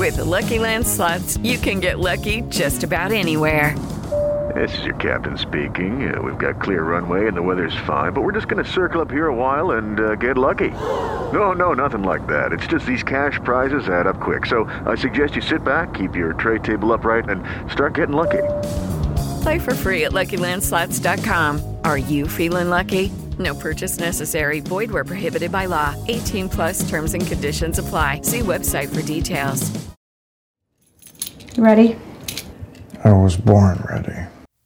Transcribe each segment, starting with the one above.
With the Lucky Land Slots, you can get lucky just about anywhere. This is your captain speaking. We've got clear runway and the weather's fine, but we're just going to circle up here a while and get lucky. No, nothing like that. It's just these cash prizes add up quick. So I suggest you sit back, keep your tray table upright, and start getting lucky. Play for free at LuckyLandSlots.com. Are you feeling lucky? No purchase necessary. Void where prohibited by law. 18 plus terms and conditions apply. See website for details. You ready? I was born ready.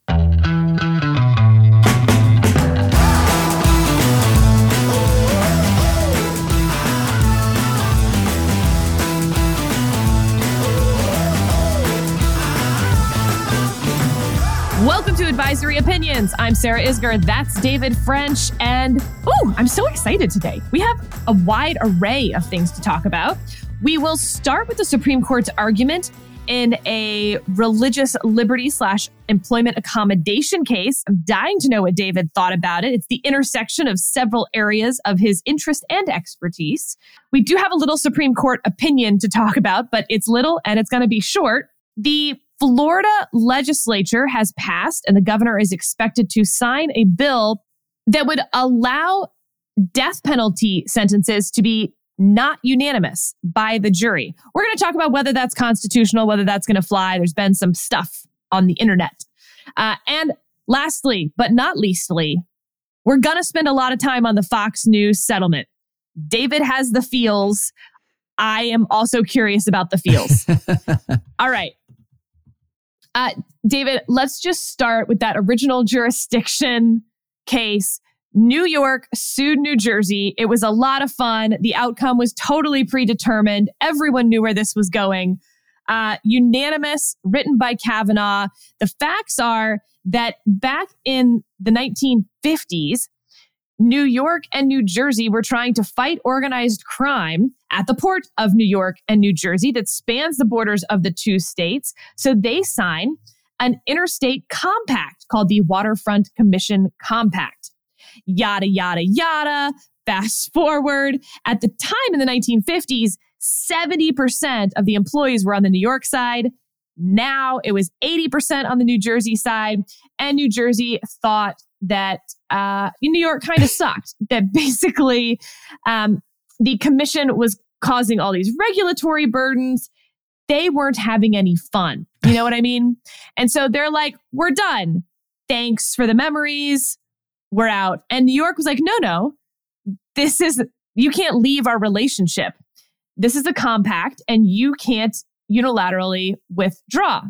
Welcome to Advisory Opinions. I'm Sarah Isger. That's David French. And, I'm so excited today. We have a wide array of things to talk about. We will start with the Supreme Court's argument in a religious liberty / employment accommodation case. I'm dying to know what David thought about it. It's the intersection of several areas of his interest and expertise. We do have a little Supreme Court opinion to talk about, but it's little and it's going to be short. The Florida legislature has passed, and the governor is expected to sign a bill that would allow death penalty sentences to be not unanimous by the jury. We're going to talk about whether that's constitutional, whether that's going to fly. There's been some stuff on the internet. And lastly, but not leastly, we're going to spend a lot of time on the Fox News settlement. David has the feels. I am also curious about the feels. All right. David, let's just start with that original jurisdiction case. New York sued New Jersey. It was a lot of fun. The outcome was totally predetermined. Everyone knew where this was going. Unanimous, written by Kavanaugh. The facts are that back in the 1950s, New York and New Jersey were trying to fight organized crime at the port of New York and New Jersey that spans the borders of the two states. So they sign an interstate compact called the Waterfront Commission Compact. Yada, yada, yada. Fast forward. At the time in the 1950s, 70% of the employees were on the New York side. Now it was 80% on the New Jersey side. And New Jersey thought that New York kind of sucked. That basically the commission was causing all these regulatory burdens. They weren't having any fun. You know what I mean? And so they're like, we're done. Thanks for the memories. We're out. And New York was like, no, you can't leave our relationship. This is a compact and you can't unilaterally withdraw.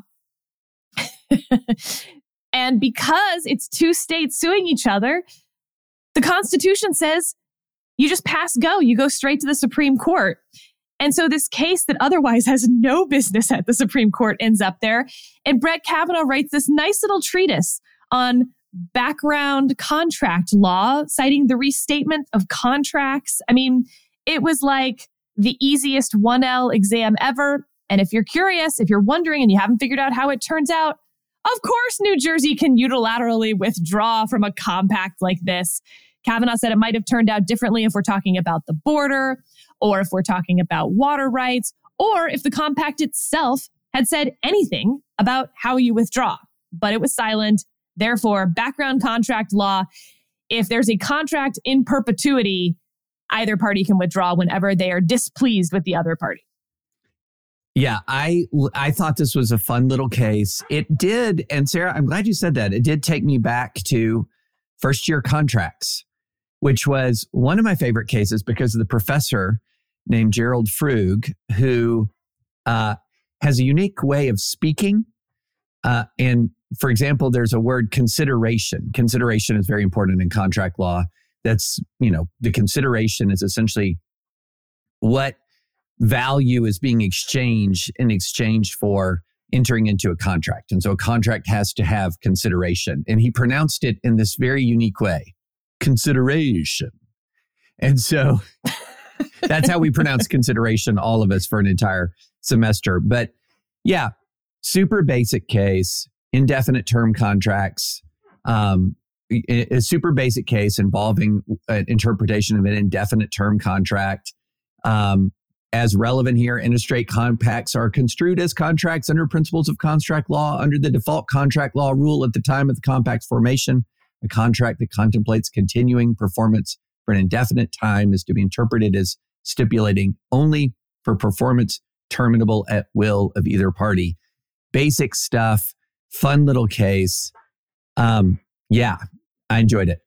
And because it's two states suing each other, the Constitution says you just pass go. You go straight to the Supreme Court. And so this case that otherwise has no business at the Supreme Court ends up there. And Brett Kavanaugh writes this nice little treatise on background contract law, citing the restatement of contracts. I mean, it was like the easiest 1L exam ever. And if you're curious, if you're wondering and you haven't figured out how it turns out, of course, New Jersey can unilaterally withdraw from a compact like this. Kavanaugh said it might have turned out differently if we're talking about the border, or if we're talking about water rights, or if the compact itself had said anything about how you withdraw. But it was silent. Therefore, background contract law, if there's a contract in perpetuity, either party can withdraw whenever they are displeased with the other party. Yeah, I thought this was a fun little case. It did, and Sarah, I'm glad you said that. It did take me back to first year contracts, which was one of my favorite cases because of the professor named Gerald Frug, who has a unique way of speaking. And for example, there's a word consideration. Consideration is very important in contract law. That's, the consideration is essentially what value is being exchanged in exchange for entering into a contract. And so a contract has to have consideration. And he pronounced it in this very unique way, consideration. And so that's how we pronounce consideration, all of us, for an entire semester. But yeah, super basic case, indefinite term contracts, a super basic case involving an interpretation of an indefinite term contract. as relevant here, interstate compacts are construed as contracts under principles of contract law under the default contract law rule at the time of the compact's formation. A contract that contemplates continuing performance for an indefinite time is to be interpreted as stipulating only for performance terminable at will of either party. Basic stuff, fun little case. Yeah, I enjoyed it.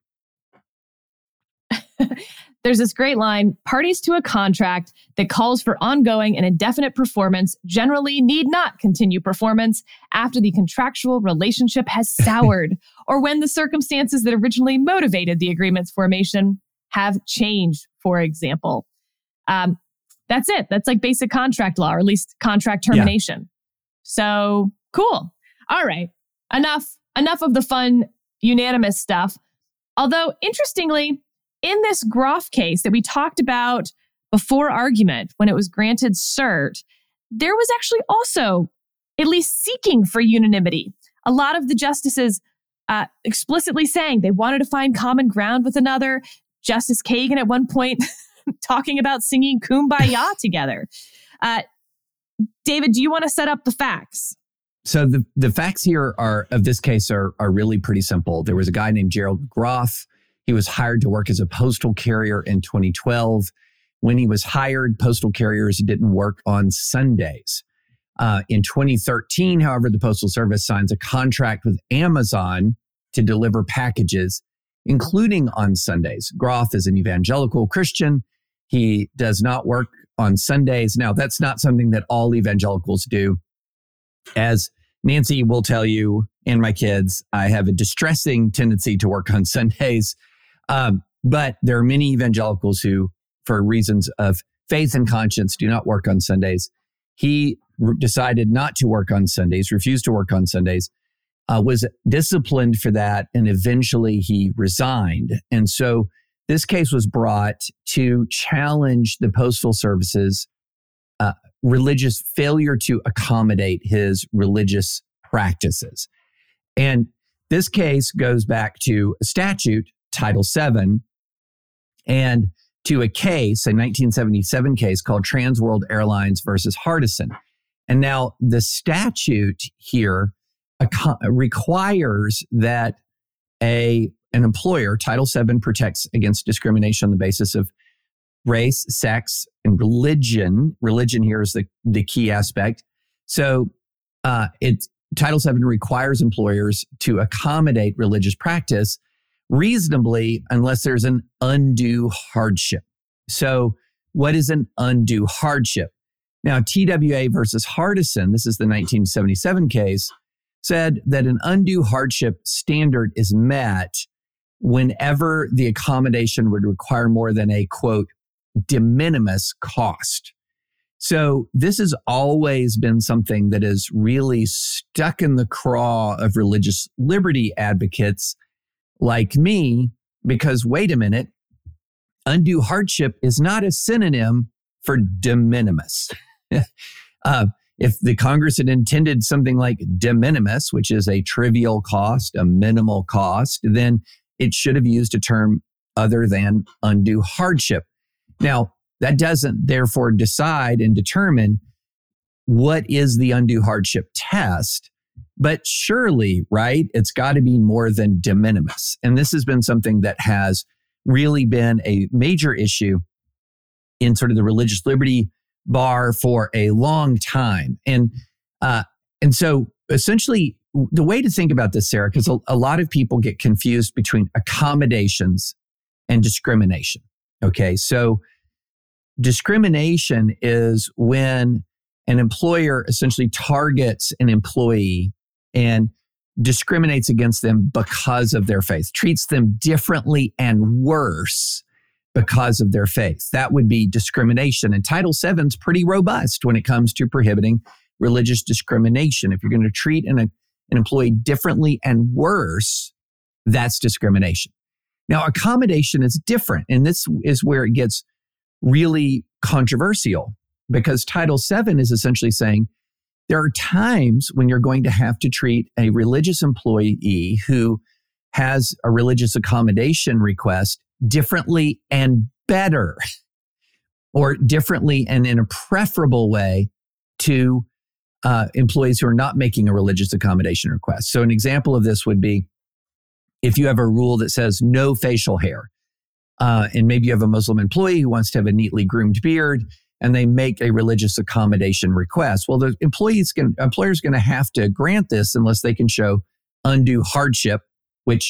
There's this great line, parties to a contract that calls for ongoing and indefinite performance generally need not continue performance after the contractual relationship has soured or when the circumstances that originally motivated the agreement's formation have changed, for example. That's it. That's like basic contract law, or at least contract termination. Yeah. So cool. All right. Enough of the fun, unanimous stuff. Although, interestingly, in this Groff case that we talked about before argument, when it was granted cert, there was actually also at least seeking for unanimity. A lot of the justices explicitly saying they wanted to find common ground with another. Justice Kagan at one point talking about singing Kumbaya together. David, do you want to set up the facts? So the facts here of this case are really pretty simple. There was a guy named Gerald Groff. He was hired to work as a postal carrier in 2012. When he was hired, postal carriers didn't work on Sundays. In 2013, however, the Postal Service signs a contract with Amazon to deliver packages, including on Sundays. Groff is an evangelical Christian. He does not work on Sundays. Now, that's not something that all evangelicals do. As Nancy will tell you and my kids, I have a distressing tendency to work on Sundays. But there are many evangelicals who, for reasons of faith and conscience, do not work on Sundays. He decided not to work on Sundays, refused to work on Sundays, was disciplined for that, and eventually he resigned. And so this case was brought to challenge the Postal Service's religious failure to accommodate his religious practices. And this case goes back to a statute, Title VII, and to a case, a 1977 case called Trans World Airlines versus Hardison. And now the statute here requires that an employer, Title VII protects against discrimination on the basis of race, sex, and religion. Religion here is the key aspect. So Title VII requires employers to accommodate religious practice reasonably unless there's an undue hardship. So what is an undue hardship? Now, TWA versus Hardison, this is the 1977 case, said that an undue hardship standard is met whenever the accommodation would require more than a, quote, de minimis cost. So this has always been something that is really stuck in the craw of religious liberty advocates like me, because wait a minute, undue hardship is not a synonym for de minimis. If the Congress had intended something like de minimis, which is a trivial cost, a minimal cost, then it should have used a term other than undue hardship. Now, that doesn't therefore decide and determine what is the undue hardship test, but surely, right, it's got to be more than de minimis. And this has been something that has really been a major issue in sort of the religious liberty bar for a long time. And so essentially, the way to think about this, Sarah, because a lot of people get confused between accommodations and discrimination. Okay, so discrimination is when an employer essentially targets an employee and discriminates against them because of their faith, treats them differently and worse because of their faith. That would be discrimination. And Title VII is pretty robust when it comes to prohibiting religious discrimination. If you're going to treat an employee differently and worse, that's discrimination. Now, accommodation is different. And this is where it gets really controversial, because Title VII is essentially saying there are times when you're going to have to treat a religious employee who has a religious accommodation request differently and better. or differently and in a preferable way to employees who are not making a religious accommodation request. So an example of this would be if you have a rule that says no facial hair, and maybe you have a Muslim employee who wants to have a neatly groomed beard, and they make a religious accommodation request. Well, the employer's going to have to grant this unless they can show undue hardship, which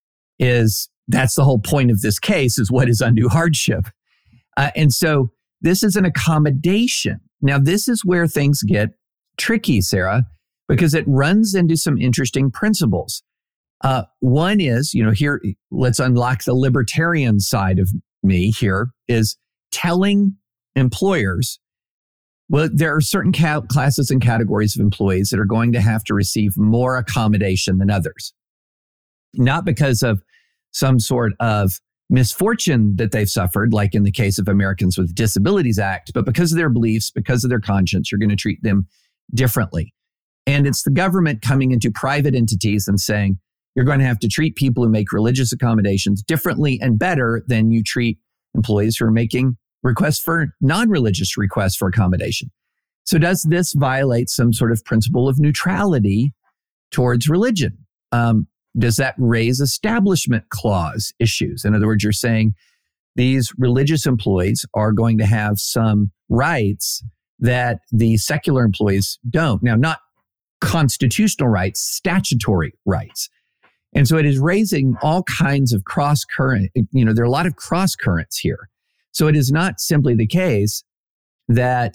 that's the whole point of this case, is what is undue hardship. And so this is an accommodation. Now, this is where things get tricky, Sarah, because it runs into some interesting principles. One is, here, let's unlock the libertarian side of me here, is telling employers, well, there are certain classes and categories of employees that are going to have to receive more accommodation than others. Not because of some sort of misfortune that they've suffered, like in the case of Americans with Disabilities Act, but because of their beliefs, because of their conscience, you're going to treat them differently. And it's the government coming into private entities and saying, you're going to have to treat people who make religious accommodations differently and better than you treat employees who are making requests for non-religious requests for accommodation. So does this violate some sort of principle of neutrality towards religion? Does that raise establishment clause issues? In other words, you're saying these religious employees are going to have some rights that the secular employees don't. Now, not constitutional rights, statutory rights. And so it is raising all kinds of cross-current, there are a lot of cross-currents here. So it is not simply the case that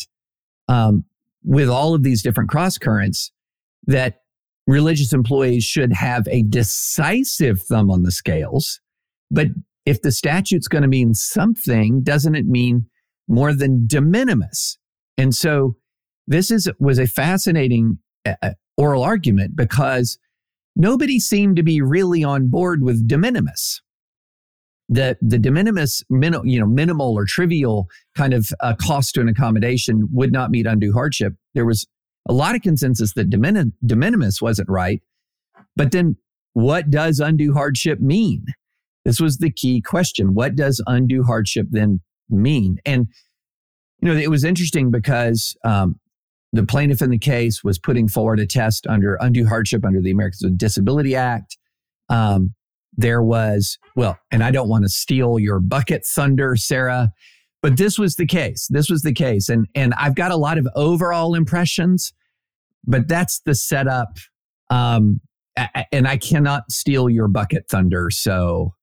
with all of these different cross-currents, that religious employees should have a decisive thumb on the scales. But if the statute's going to mean something, doesn't it mean more than de minimis? And so this was a fascinating oral argument because nobody seemed to be really on board with de minimis. The de minimis, minimal or trivial kind of cost to an accommodation would not meet undue hardship. There was a lot of consensus that de minimis wasn't right. But then what does undue hardship mean? This was the key question. What does undue hardship then mean? And, it was interesting because the plaintiff in the case was putting forward a test under undue hardship under the Americans with Disabilities Act. There was, and I don't want to steal your bucket thunder, Sarah, but this was the case. And I've got a lot of overall impressions, but that's the setup. And I cannot steal your bucket thunder. So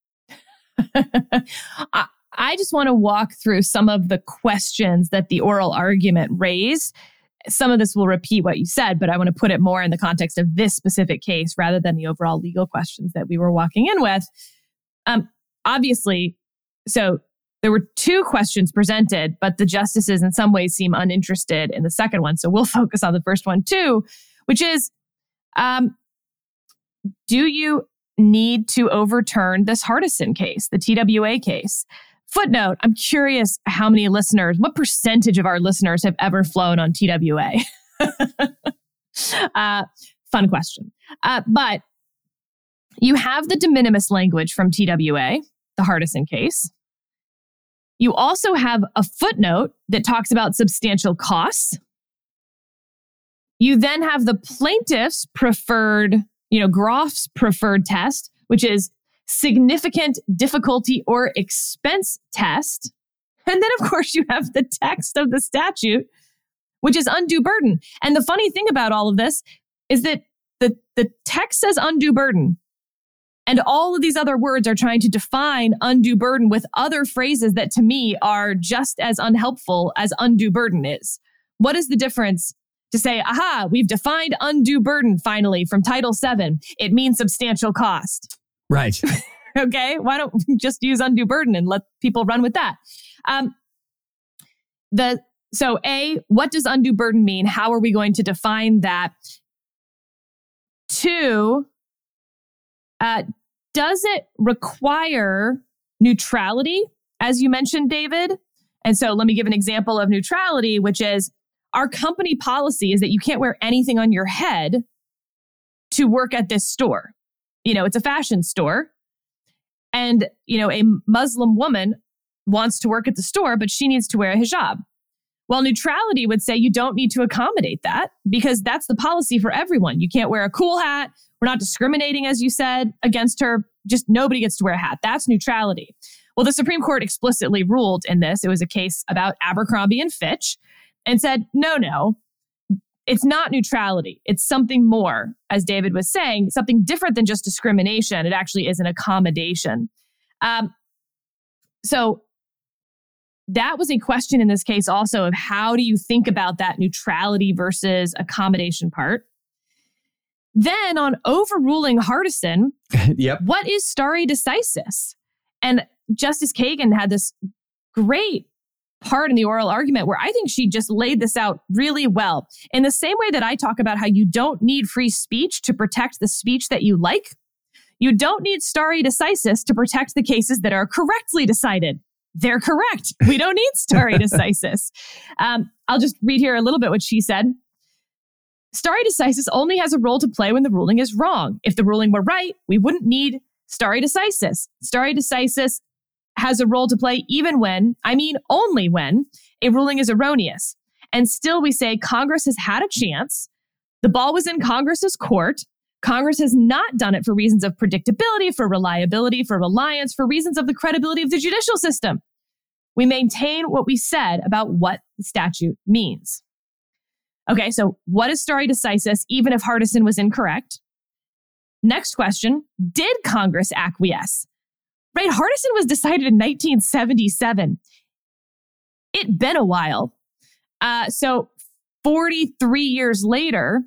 I just want to walk through some of the questions that the oral argument raised. Some of this will repeat what you said, but I want to put it more in the context of this specific case rather than the overall legal questions that we were walking in with. Obviously, so there were two questions presented, but the justices in some ways seem uninterested in the second one. So we'll focus on the first one too, which is, do you need to overturn this Hardison case, the TWA case? Footnote, I'm curious what percentage of our listeners have ever flown on TWA? Fun question. But you have the de minimis language from TWA, the Hardison case. You also have a footnote that talks about substantial costs. You then have the plaintiff's preferred, Groff's preferred test, which is significant difficulty or expense test. And then, of course, you have the text of the statute, which is undue burden. And the funny thing about all of this is that the text says undue burden. And all of these other words are trying to define undue burden with other phrases that to me are just as unhelpful as undue burden is. What is the difference to say, aha, we've defined undue burden finally from Title VII. It means substantial cost. Right. Okay. Why don't we just use undue burden and let people run with that? So A, what does undue burden mean? How are we going to define that? Two, does it require neutrality, as you mentioned, David? And so let me give an example of neutrality, which is our company policy is that you can't wear anything on your head to work at this store. It's a fashion store. And, a Muslim woman wants to work at the store, but she needs to wear a hijab. Well, neutrality would say you don't need to accommodate that because that's the policy for everyone. You can't wear a cool hat. We're not discriminating, as you said, against her. Just nobody gets to wear a hat. That's neutrality. Well, the Supreme Court explicitly ruled in this. It was a case about Abercrombie and Fitch and said, no, it's not neutrality. It's something more, as David was saying, something different than just discrimination. It actually is an accommodation. So that was a question in this case also of how do you think about that neutrality versus accommodation part? Then on overruling Hardison, Yep. What is stare decisis? And Justice Kagan had this great part in the oral argument where I think she just laid this out really well. In the same way that I talk about how you don't need free speech to protect the speech that you like, you don't need stare decisis to protect the cases that are correctly decided. They're correct. We don't need stare decisis. I'll just read here a little bit what she said. Stare decisis only has a role to play when the ruling is wrong. If the ruling were right, we wouldn't need stare decisis. Stare decisis has a role to play only when a ruling is erroneous. And still we say Congress has had a chance. The ball was in Congress's court. Congress has not done it for reasons of predictability, for reliability, for reliance, for reasons of the credibility of the judicial system. We maintain what we said about what the statute means. Okay, so what is stare decisis, even if Hardison was incorrect? Next question, did Congress acquiesce? Right, Hardison was decided in 1977. It'd been a while. So 46 years later,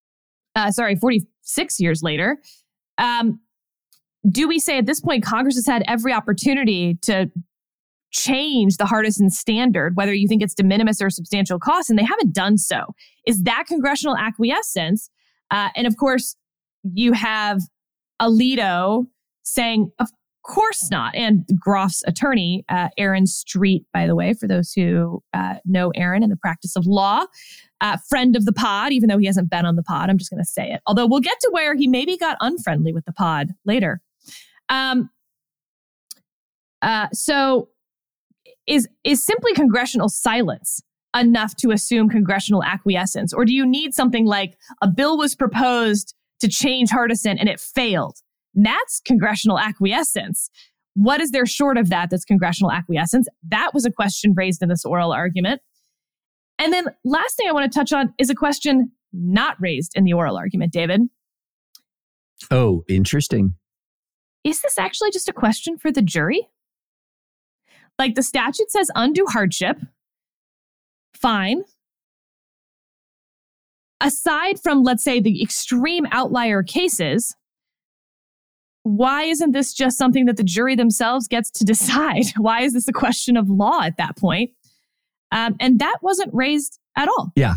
do we say at this point Congress has had every opportunity to change the Hardison standard, whether you think it's de minimis or substantial cost, and they haven't done so? Is that congressional acquiescence? And of course, you have Alito saying, of course not. And Groff's attorney, Aaron Street, by the way, for those who know Aaron in the practice of law, friend of the pod, even though he hasn't been on the pod, I'm just going to say it. Although we'll get to where he maybe got unfriendly with the pod later. So is simply congressional silence enough to assume congressional acquiescence? Or do you need something like a bill was proposed to change Hardison and it failed? That's congressional acquiescence. What is there short of that that's congressional acquiescence? That was a question raised in this oral argument. And then last thing I want to touch on is a question not raised in the oral argument, David. Oh, interesting. Is this actually just a question for the jury? Like the statute says undue hardship. Fine. Aside from, let's say, the extreme outlier cases, why isn't this just something that the jury themselves gets to decide? Why is this a question of law at that point? And that wasn't raised at all. Yeah.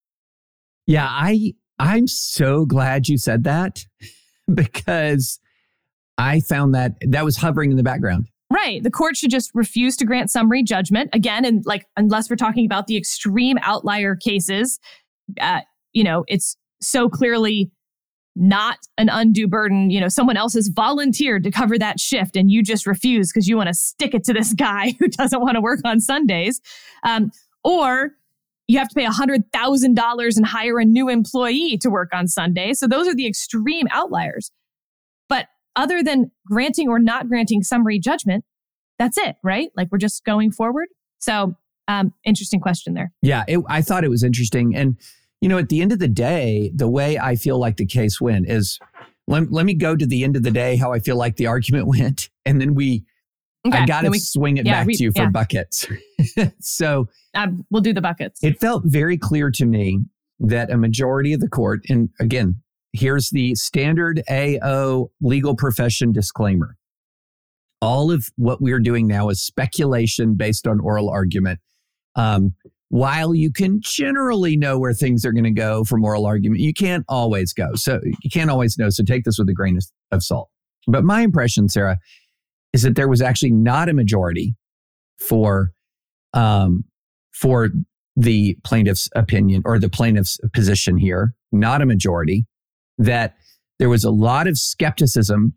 I'm so glad you said that because I found that was hovering in the background. Right. The court should just refuse to grant summary judgment. Again, and unless we're talking about the extreme outlier cases, it's so clearly not an undue burden. Someone else has volunteered to cover that shift and you just refuse because you want to stick it to this guy who doesn't want to work on Sundays. Or you have to pay $100,000 and hire a new employee to work on Sunday. So those are the extreme outliers. But other than granting or not granting summary judgment, that's it, right? Like we're just going forward. So interesting question there. Yeah, I thought it was interesting. And, at the end of the day, the way I feel like the case went is, let me go to the end of the day, how I feel like the argument went. And then I got to swing it back to you for buckets. So we'll do the buckets. It felt very clear to me that a majority of the court, and again, here's the standard AO legal profession disclaimer. All of what we're doing now is speculation based on oral argument. While you can generally know where things are going to go from oral argument, you can't always go. So you can't always know. So take this with a grain of salt. But my impression, Sarah, is that there was actually not a majority for the plaintiff's opinion or the plaintiff's position here, not a majority, that there was a lot of skepticism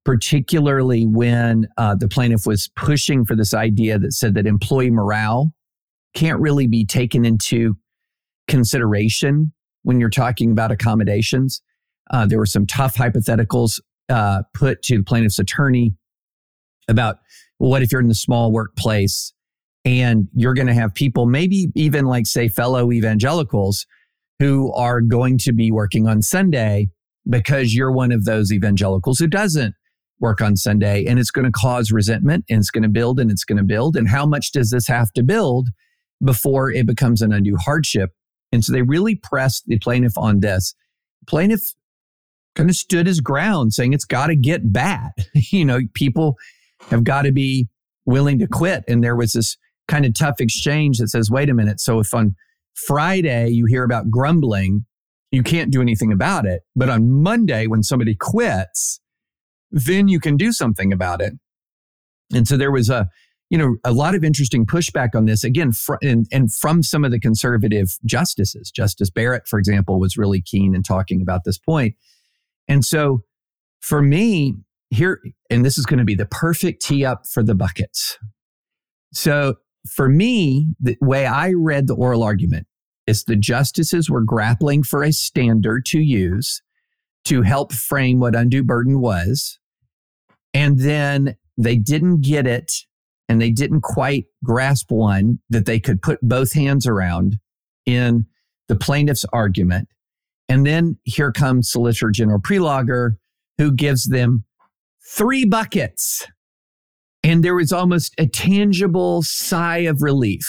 particularly when the plaintiff was pushing for this idea that said that employee morale can't really be taken into consideration when you're talking about accommodations. There were some tough hypotheticals put to the plaintiff's attorney about, well, what if you're in the small workplace and you're going to have people, maybe even like, say, fellow evangelicals who are going to be working on Sunday because you're one of those evangelicals who doesn't work on Sunday, and it's going to cause resentment, and it's going to build, and it's going to build. And how much does this have to build before it becomes an undue hardship? And so they really pressed the plaintiff on this. Plaintiff kind of stood his ground, saying it's got to get bad. People have got to be willing to quit. And there was this kind of tough exchange that says, wait a minute. So if on Friday you hear about grumbling, you can't do anything about it. But on Monday, when somebody quits, then you can do something about it. And so there was a lot of interesting pushback on this, again, from some of the conservative justices. Justice Barrett, for example, was really keen in talking about this point. And so for me here, and this is going to be the perfect tee up for the buckets. So for me, the way I read the oral argument is the justices were grappling for a standard to use to help frame what undue burden was. And then they didn't get it, and they didn't quite grasp one that they could put both hands around in the plaintiff's argument. And then here comes Solicitor General Prelogar, who gives them 3 buckets. And there was almost a tangible sigh of relief.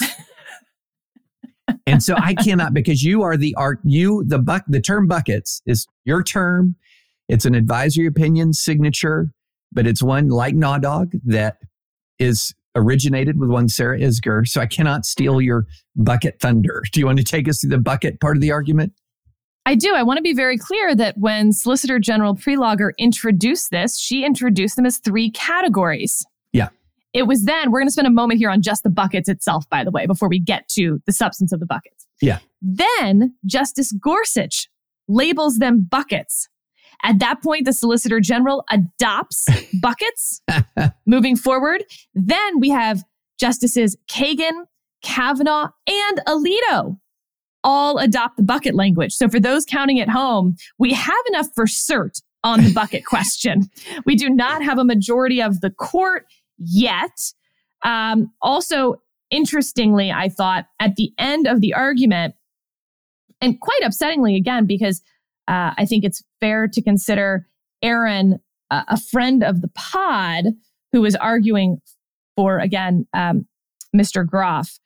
And so I cannot, because you are the term buckets is your term. It's an advisory opinion signature, but it's one like Gnaw Dog that is originated with one Sarah Isgur. So I cannot steal your bucket thunder. Do you want to take us through the bucket part of the argument? I do. I want to be very clear that when Solicitor General Prelogar introduced this, she introduced them as 3 categories. Yeah. It was then, we're going to spend a moment here on just the buckets itself, by the way, before we get to the substance of the buckets. Yeah. Then Justice Gorsuch labels them buckets. At that point, the Solicitor General adopts buckets moving forward. Then we have Justices Kagan, Kavanaugh, and Alito all adopt the bucket language. So for those counting at home, we have enough for cert on the bucket question. We do not have a majority of the court yet. Also, interestingly, I thought at the end of the argument, and quite upsettingly again, because I think it's fair to consider Aaron a friend of the pod who was arguing for, again, Mr. Groff.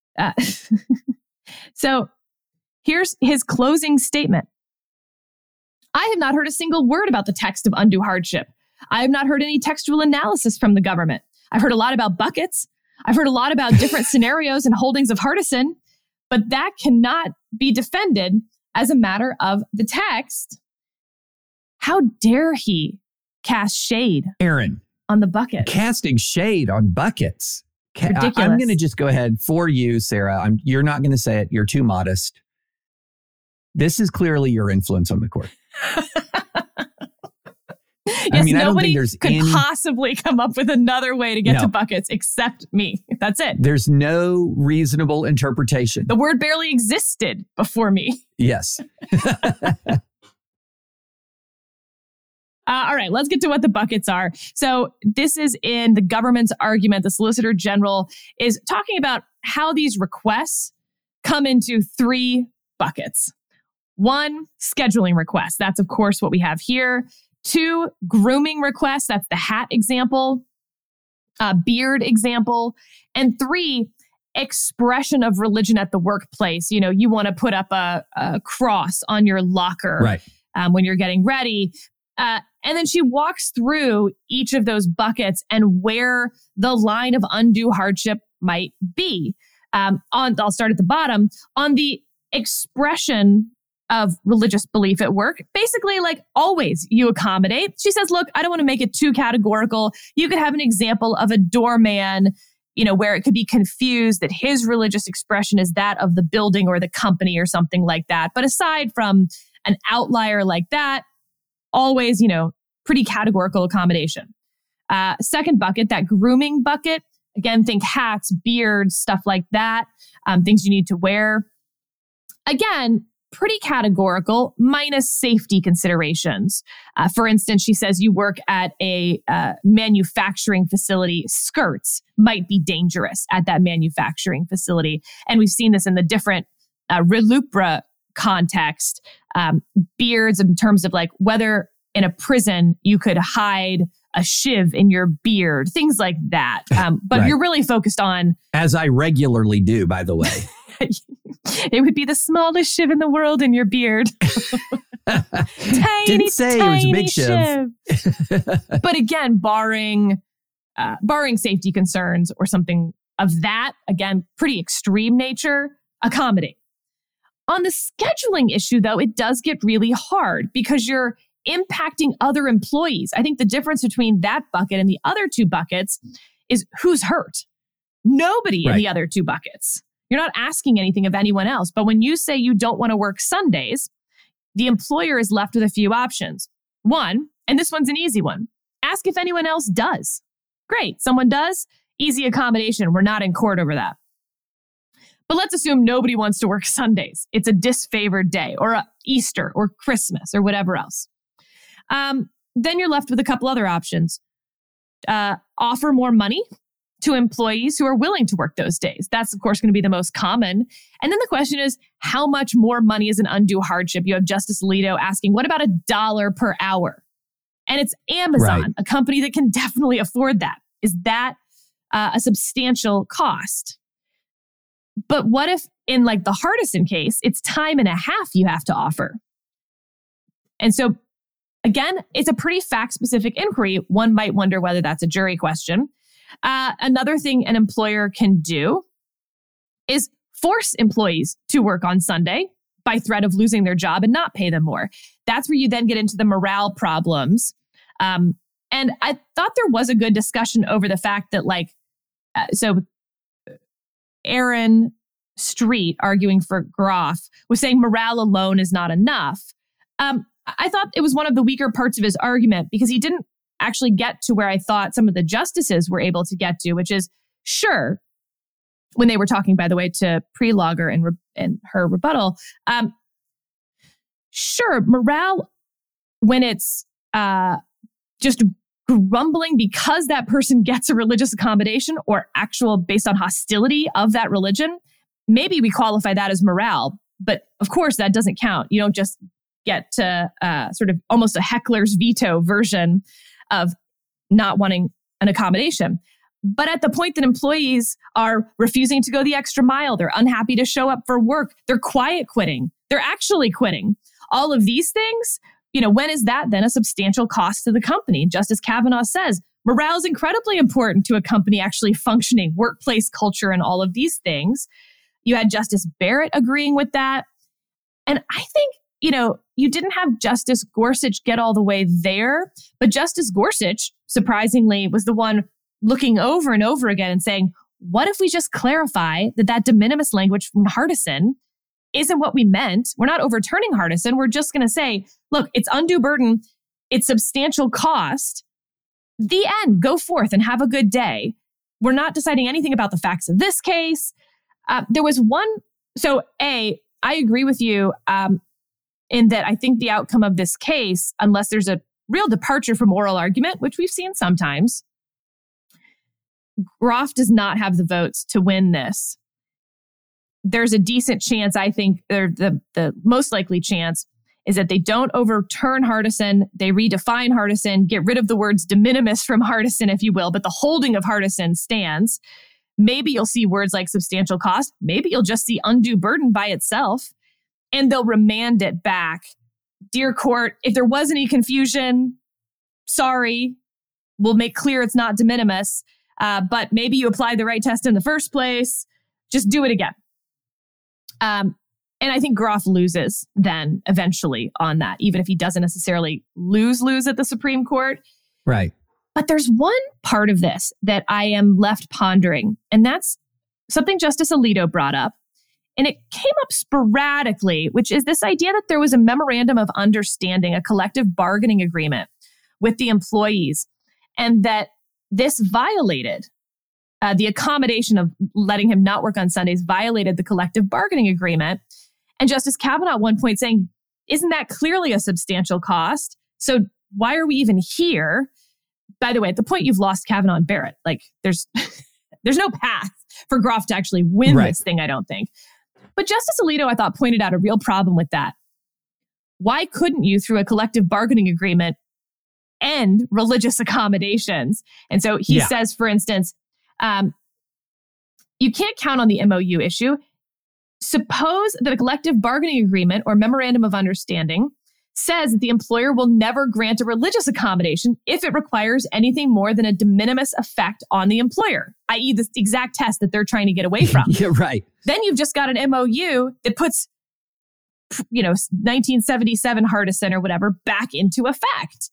So here's his closing statement. I have not heard a single word about the text of undue hardship. I have not heard any textual analysis from the government. I've heard a lot about buckets. I've heard a lot about different scenarios and holdings of Hardison, but that cannot be defended as a matter of the text. How dare he cast shade, Aaron, on the bucket? Casting shade on buckets. Ridiculous. I'm going to just go ahead for you, Sarah. You're not going to say it. You're too modest. This is clearly your influence on the court. Yes, nobody could possibly come up with another way to get to buckets except me. That's it. There's no reasonable interpretation. The word barely existed before me. Yes. All right, let's get to what the buckets are. So this is in the government's argument. The Solicitor General is talking about how these requests come into 3 buckets. 1, scheduling requests. That's, of course, what we have here. 2, grooming requests. That's the hat example, beard example. And 3, expression of religion at the workplace. You want to put up a cross on your locker right. When you're getting ready. And then she walks through each of those buckets and where the line of undue hardship might be. I'll start at the bottom. On the expression of religious belief at work, basically, like always, you accommodate. She says, look, I don't want to make it too categorical. You could have an example of a doorman, where it could be confused that his religious expression is that of the building or the company or something like that. But aside from an outlier like that, always, pretty categorical accommodation. Second bucket, that grooming bucket. Again, think hats, beards, stuff like that, things you need to wear. Again, pretty categorical, minus safety considerations. For instance, she says you work at a manufacturing facility, skirts might be dangerous at that manufacturing facility. And we've seen this in the different RLUIPA context, beards in terms of like whether in a prison you could hide a shiv in your beard, things like that. But right. You're really focused on... As I regularly do, by the way. It would be the smallest shiv in the world in your beard. Didn't say it was a big shiv. But again, barring safety concerns or something of that, again, pretty extreme nature, accommodate. On the scheduling issue, though, it does get really hard because you're impacting other employees. I think the difference between that bucket and the other two buckets is who's hurt. Nobody in the other two buckets. You're not asking anything of anyone else. But when you say you don't want to work Sundays, the employer is left with a few options. One, and this one's an easy one, ask if anyone else does. Great. Someone does. Easy accommodation. We're not in court over that. But let's assume nobody wants to work Sundays. It's a disfavored day or Easter or Christmas or whatever else. Then you're left with a couple other options. Offer more money to employees who are willing to work those days. That's, of course, going to be the most common. And then the question is, how much more money is an undue hardship? You have Justice Alito asking, what about $1 per hour? And it's Amazon, a company that can definitely afford that. Is that a substantial cost? But what if in like the Hardison case, it's time and a half you have to offer? And so again, it's a pretty fact-specific inquiry. One might wonder whether that's a jury question. Another thing an employer can do is force employees to work on Sunday by threat of losing their job and not pay them more. That's where you then get into the morale problems. And I thought there was a good discussion over the fact that so Aaron Street, arguing for Groff, was saying morale alone is not enough. I thought it was one of the weaker parts of his argument because he didn't actually get to where I thought some of the justices were able to get to, which is, sure, when they were talking, by the way, to Prelogger and her rebuttal, sure, morale, when it's just grumbling because that person gets a religious accommodation or actual based on hostility of that religion, maybe we qualify that as morale. But of course, that doesn't count. You don't just get to sort of almost a heckler's veto version of not wanting an accommodation. But at the point that employees are refusing to go the extra mile, they're unhappy to show up for work, they're quiet quitting, they're actually quitting. All of these things, when is that then a substantial cost to the company? Justice Kavanaugh says morale is incredibly important to a company actually functioning, workplace culture, and all of these things. You had Justice Barrett agreeing with that. And I think, you didn't have Justice Gorsuch get all the way there, but Justice Gorsuch, surprisingly, was the one looking over and over again and saying, what if we just clarify that de minimis language from Hardison isn't what we meant? We're not overturning Hardison. We're just going to say, look, it's undue burden. It's substantial cost. The end. Go forth and have a good day. We're not deciding anything about the facts of this case. There was one. So I agree with you in that I think the outcome of this case, unless there's a real departure from oral argument, which we've seen sometimes, Groff does not have the votes to win this. There's a decent chance, I think, the most likely chance is that they don't overturn Hardison. They redefine Hardison, get rid of the words de minimis from Hardison, if you will, but the holding of Hardison stands. Maybe you'll see words like substantial cost. Maybe you'll just see undue burden by itself, and they'll remand it back. Dear court, if there was any confusion, sorry, we'll make clear it's not de minimis, but maybe you applied the right test in the first place. Just do it again. And I think Groff loses then eventually on that, even if he doesn't necessarily lose at the Supreme Court. Right. But there's one part of this that I am left pondering, and that's something Justice Alito brought up. And it came up sporadically, which is this idea that there was a memorandum of understanding, a collective bargaining agreement with the employees, and that this violated the accommodation of letting him not work on Sundays violated the collective bargaining agreement. And Justice Kavanaugh at one point saying, isn't that clearly a substantial cost? So why are we even here? By the way, at the point you've lost Kavanaugh and Barrett, like there's no path for Groff to actually win this thing, I don't think. But Justice Alito, I thought, pointed out a real problem with that. Why couldn't you, through a collective bargaining agreement, end religious accommodations? And so he says, for instance, you can't count on the MOU issue. Suppose that a collective bargaining agreement or memorandum of understanding says that the employer will never grant a religious accommodation if it requires anything more than a de minimis effect on the employer, i.e. the exact test that they're trying to get away from. Yeah, right. Then you've just got an MOU that puts, 1977 Hardison or whatever back into effect.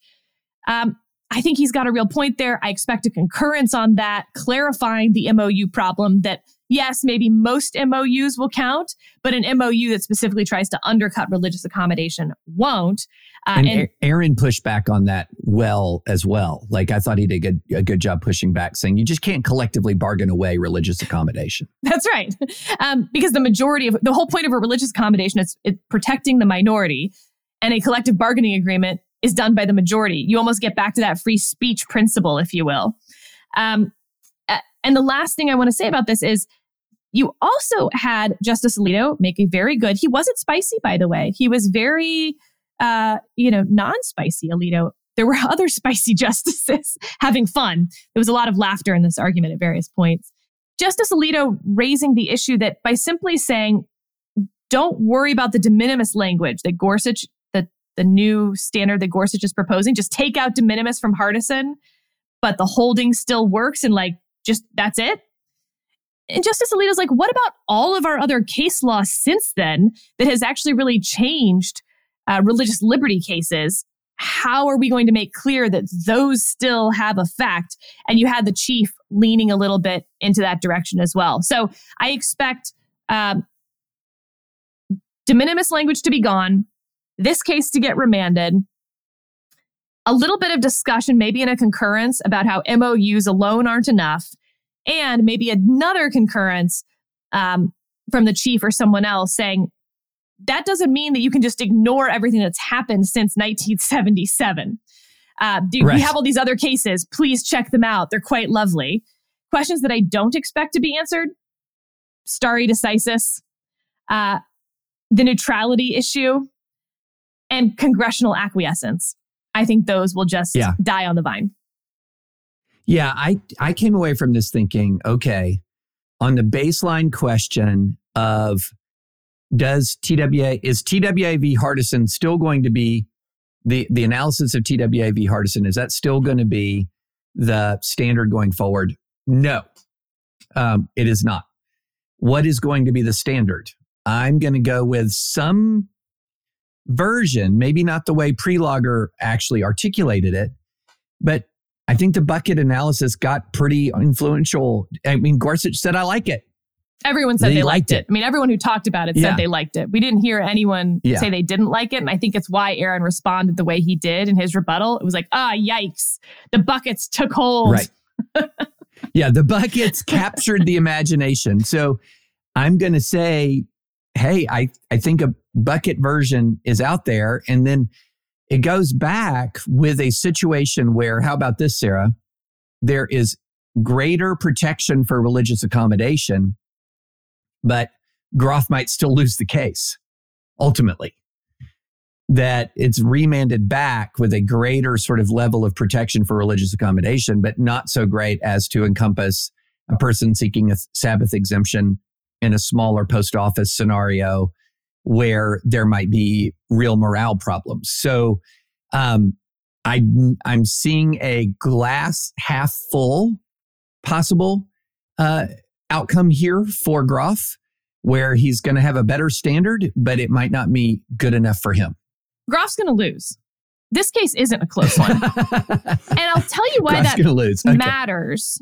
I think he's got a real point there. I expect a concurrence on that, clarifying the MOU problem that, yes, maybe most MOUs will count, but an MOU that specifically tries to undercut religious accommodation won't. And Aaron pushed back on that as well. Like, I thought he did a good job pushing back, saying you just can't collectively bargain away religious accommodation. That's right. Because the whole point of a religious accommodation is protecting the minority, and a collective bargaining agreement is done by the majority. You almost get back to that free speech principle, if you will. And the last thing I want to say about this is you also had Justice Alito make a very good, he wasn't spicy, by the way. He was very, non-spicy, Alito. There were other spicy justices having fun. There was a lot of laughter in this argument at various points. Justice Alito raising the issue that by simply saying, don't worry about the de minimis language that Gorsuch, the new standard that Gorsuch is proposing, just take out de minimis from Hardison, but the holding still works and just that's it. And Justice Alito's like, what about all of our other case law since then that has actually really changed religious liberty cases? How are we going to make clear that those still have effect? And you had the chief leaning a little bit into that direction as well. So I expect de minimis language to be gone, this case to get remanded, a little bit of discussion, maybe in a concurrence about how MOUs alone aren't enough, and maybe another concurrence from the chief or someone else saying, that doesn't mean that you can just ignore everything that's happened since 1977. We have all these other cases. Please check them out. They're quite lovely. Questions that I don't expect to be answered. Stare decisis. The neutrality issue. And congressional acquiescence. I think those will just die on the vine. Yeah, I came away from this thinking, okay, on the baseline question of is TWA v. Hardison still going to be, the analysis of TWA v. Hardison, is that still going to be the standard going forward? No, it is not. What is going to be the standard? I'm going to go with some version, maybe not the way Prelogger actually articulated it, but I think the bucket analysis got pretty influential. I mean, Gorsuch said, I like it. Everyone said they liked it. I mean, everyone who talked about it said they liked it. We didn't hear anyone say they didn't like it. And I think it's why Aaron responded the way he did in his rebuttal. It was like, yikes. The buckets took hold. Right. The buckets captured the imagination. So I'm going to say, hey, I think a bucket version is out there. And then it goes back with a situation where, how about this, Sarah? There is greater protection for religious accommodation, but Groff might still lose the case, ultimately. That it's remanded back with a greater sort of level of protection for religious accommodation, but not so great as to encompass a person seeking a Sabbath exemption in a smaller post office scenario where there might be real morale problems. So I'm seeing a glass half full possible outcome here for Groff, where he's going to have a better standard, but it might not be good enough for him. Groff's going to lose. This case isn't a close one. And I'll tell you why that matters.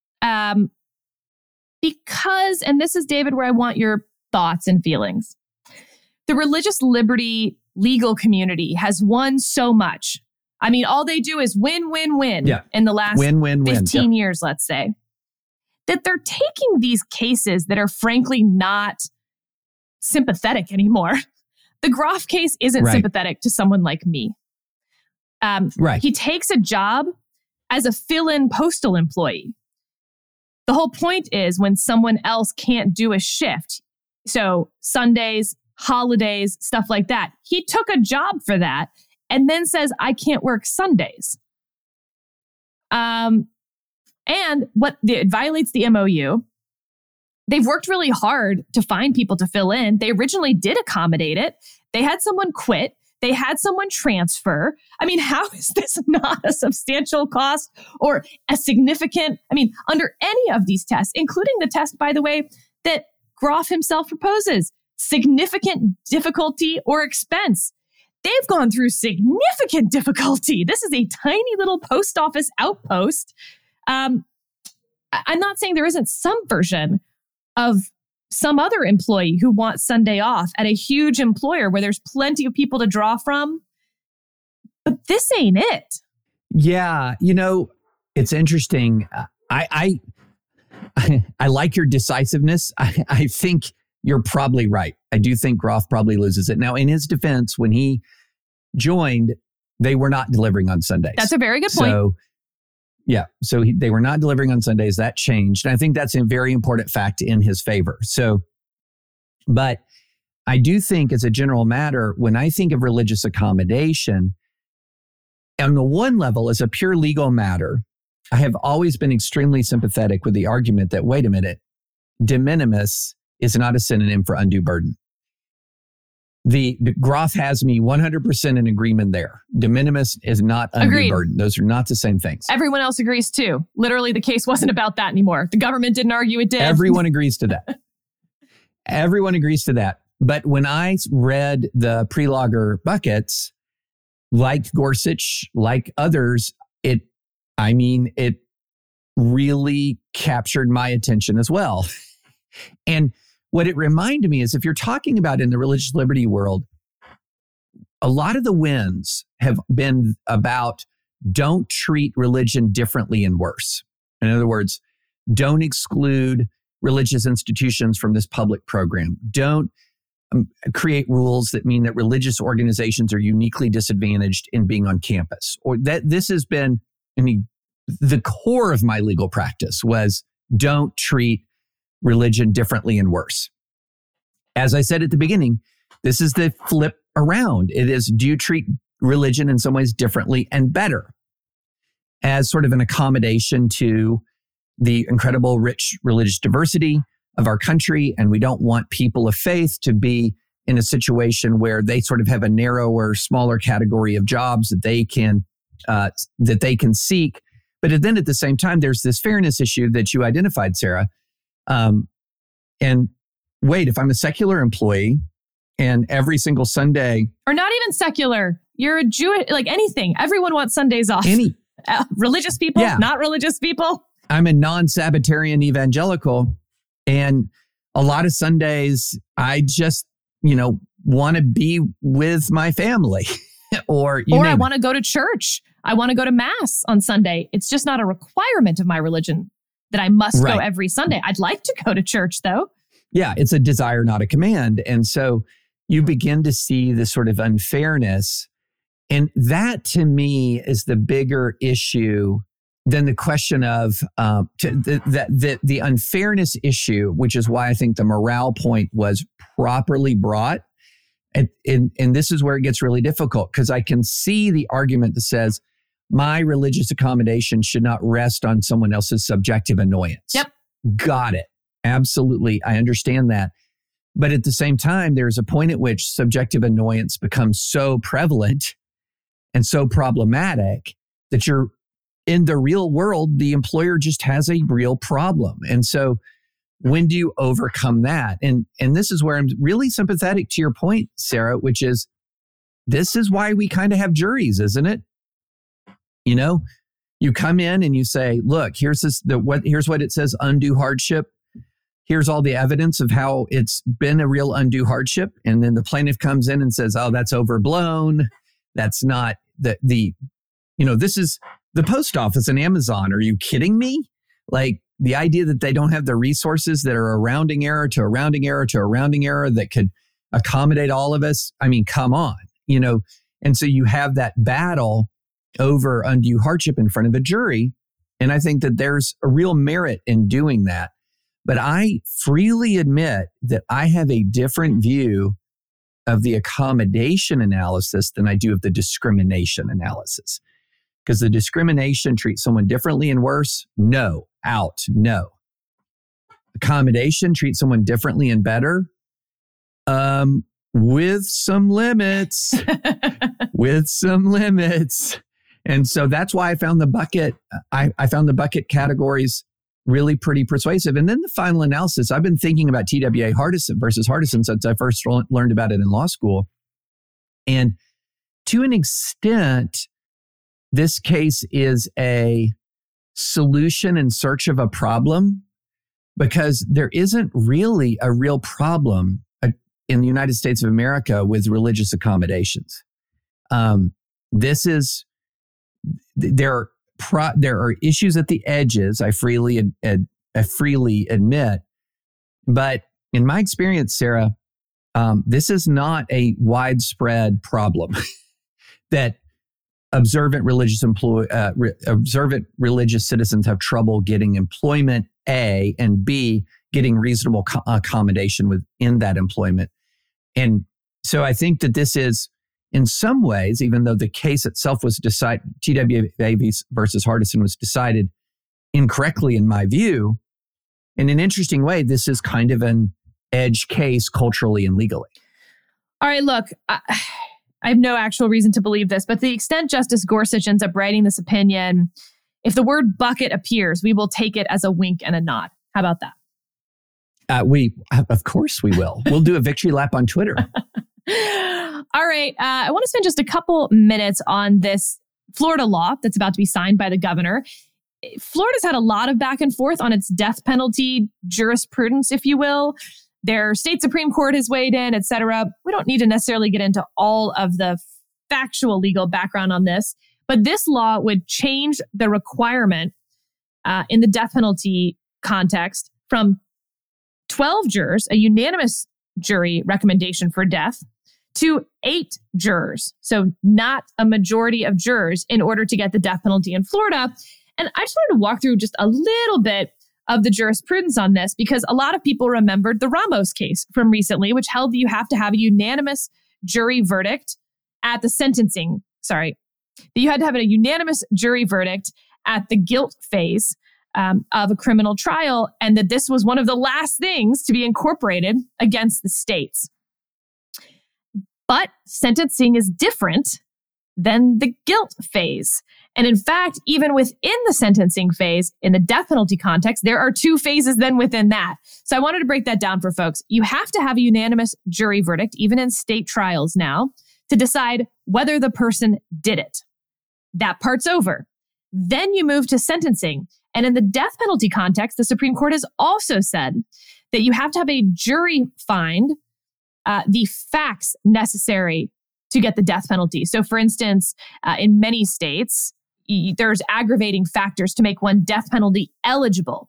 Because, and this is, David, where I want your thoughts and feelings. The religious liberty legal community has won so much I mean, all they do is win, win, win in the last 15 years, let's say. That they're taking these cases that are frankly not sympathetic anymore. The Groff case isn't sympathetic to someone like me. He takes a job as a fill-in postal employee. The whole point is when someone else can't do a shift, so Sundays, holidays, stuff like that, he took a job for that and then says, I can't work Sundays. And it violates the MOU. They've worked really hard to find people to fill in. They originally did accommodate it. They had someone quit. They had someone transfer. I mean, how is this not a substantial cost or a significant, under any of these tests, including the test, by the way, that Groff himself proposes, significant difficulty or expense. They've gone through significant difficulty. This is a tiny little post office outpost. I'm not saying there isn't some version of some other employee who wants Sunday off at a huge employer where there's plenty of people to draw from. But this ain't it. Yeah. It's interesting. I like your decisiveness. I think you're probably right. I do think Groff probably loses it. Now, in his defense, when he joined, they were not delivering on Sundays. That's a very good point. They were not delivering on Sundays. That changed. And I think that's a very important fact in his favor. But I do think as a general matter, when I think of religious accommodation, on the one level, as a pure legal matter, I have always been extremely sympathetic with the argument that, wait a minute, de minimis is not a synonym for undue burden. The Groff has me 100% in agreement there. De minimis is not undue burden. Those are not the same things. Everyone else agrees too. Literally, the case wasn't about that anymore. The government didn't argue it did. Everyone agrees to that. Everyone agrees to that. But when I read the pre-logger buckets, like Gorsuch, like others, it really captured my attention as well. And what it reminded me is if you're talking about in the religious liberty world, a lot of the wins have been about don't treat religion differently and worse. In other words, don't exclude religious institutions from this public program. Don't create rules that mean that religious organizations are uniquely disadvantaged in being on campus. Or that this has been, the core of my legal practice was don't treat religion differently and worse. As I said at the beginning, this is the flip around. It is, do you treat religion in some ways differently and better as sort of an accommodation to the incredible rich religious diversity of our country? And we don't want people of faith to be in a situation where they sort of have a narrower, smaller category of jobs that they can seek. But then at the same time, there's this fairness issue that you identified, Sarah. And wait, if I'm a secular employee and every single Sunday... Or not even secular, you're a Jew, like anything. Everyone wants Sundays off. Religious people, not religious people. I'm a non-Sabbatarian evangelical, and a lot of Sundays, I just, want to be with my family. Or I want to go to church. I want to go to Mass on Sunday. It's just not a requirement of my religion that I must go every Sunday. I'd like to go to church, though. Yeah, it's a desire, not a command. And so you begin to see this sort of unfairness. And that, to me, is the bigger issue than the question of the unfairness issue, which is why I think the morale point was properly brought. And this is where it gets really difficult, because I can see the argument that says, my religious accommodation should not rest on someone else's subjective annoyance. Yep. Got it. Absolutely. I understand that. But at the same time, there's a point at which subjective annoyance becomes so prevalent and so problematic that you're in the real world, the employer just has a real problem. And so when do you overcome that? And this is where I'm really sympathetic to your point, Sarah, which is, this is why we kind of have juries, isn't it? You come in and you say, look, here's what it says, undue hardship. Here's all the evidence of how it's been a real undue hardship. And then the plaintiff comes in and says, oh, that's overblown. That's not the This is the post office and Amazon. Are you kidding me? Like the idea that they don't have the resources that are a rounding error to a rounding error to a rounding error that could accommodate all of us. I mean, come on, and so you have that battle over undue hardship in front of a jury. And I think that there's a real merit in doing that. But I freely admit that I have a different view of the accommodation analysis than I do of the discrimination analysis. Because the discrimination treats someone differently and worse? No. Out. No. Accommodation treats someone differently and better? With some limits. With some limits. And so that's why I found the bucket. I found the bucket categories really pretty persuasive. And then the final analysis, I've been thinking about TWA Hardison versus Hardison since I first learned about it in law school. And to an extent, this case is a solution in search of a problem because there isn't really a real problem in the United States of America with religious accommodations. There are issues at the edges, I freely admit. But in my experience, Sarah, this is not a widespread problem that observant religious citizens have trouble getting employment, A, and B, getting reasonable accommodation within that employment. And so I think that this is, in some ways, even though the case itself was decided, TWA versus Hardison was decided incorrectly in my view, in an interesting way, this is kind of an edge case culturally and legally. All right, look, I have no actual reason to believe this, but to the extent Justice Gorsuch ends up writing this opinion, if the word bucket appears, we will take it as a wink and a nod. How about that? Of course we will. We'll do a victory lap on Twitter. All right. I want to spend just a couple minutes on this Florida law that's about to be signed by the governor. Florida's had a lot of back and forth on its death penalty jurisprudence, if you will. Their state Supreme Court has weighed in, et cetera. We don't need to necessarily get into all of the factual legal background on this, but this law would change the requirement in the death penalty context from 12 jurors, a unanimous jury recommendation for death, to 8 jurors. So not a majority of jurors in order to get the death penalty in Florida. And I just wanted to walk through just a little bit of the jurisprudence on this because a lot of people remembered the Ramos case from recently, which held that you have to have a unanimous jury verdict at the sentencing. That you had to have a unanimous jury verdict at the guilt phase of a criminal trial, and that this was one of the last things to be incorporated against the states. But sentencing is different than the guilt phase. And in fact, even within the sentencing phase, in the death penalty context, there are 2 phases then within that. So I wanted to break that down for folks. You have to have a unanimous jury verdict, even in state trials now, to decide whether the person did it. That part's over. Then you move to sentencing. And in the death penalty context, the Supreme Court has also said that you have to have a jury find the facts necessary to get the death penalty. So for instance, in many states, there's aggravating factors to make one death penalty eligible.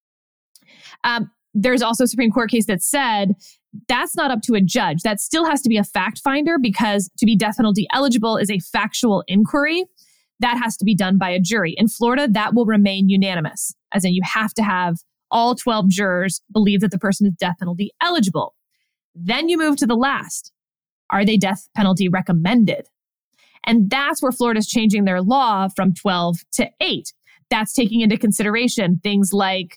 There's also a Supreme Court case that said that's not up to a judge. That still has to be a fact finder because to be death penalty eligible is a factual inquiry. That has to be done by a jury. In Florida, that will remain unanimous, as in you have to have all 12 jurors believe that the person is death penalty eligible. Then you move to the last. Are they death penalty recommended? And that's where Florida's changing their law from 12 to 8. That's taking into consideration things like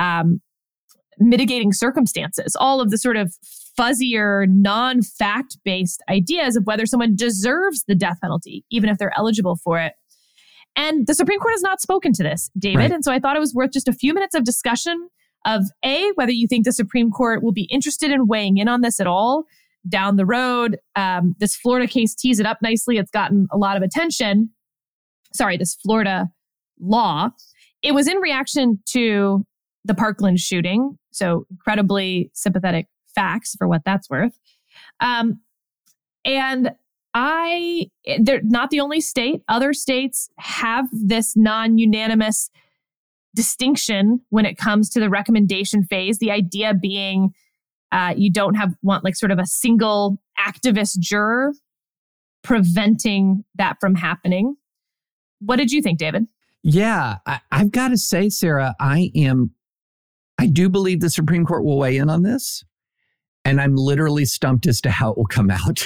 mitigating circumstances, all of the sort of fuzzier, non-fact-based ideas of whether someone deserves the death penalty, even if they're eligible for it. And the Supreme Court has not spoken to this, David. Right. And so I thought it was worth just a few minutes of discussion of A, whether you think the Supreme Court will be interested in weighing in on this at all down the road. This Florida case tees it up nicely. It's gotten a lot of attention. This Florida law. It was in reaction to the Parkland shooting. So incredibly sympathetic facts for what that's worth. And They're not the only state. Other states have this non-unanimous distinction when it comes to the recommendation phase. The idea being you don't want like sort of a single activist juror preventing that from happening. What did you think, David? Yeah, I've got to say, Sarah, I do believe the Supreme Court will weigh in on this, and I'm literally stumped as to how it will come out.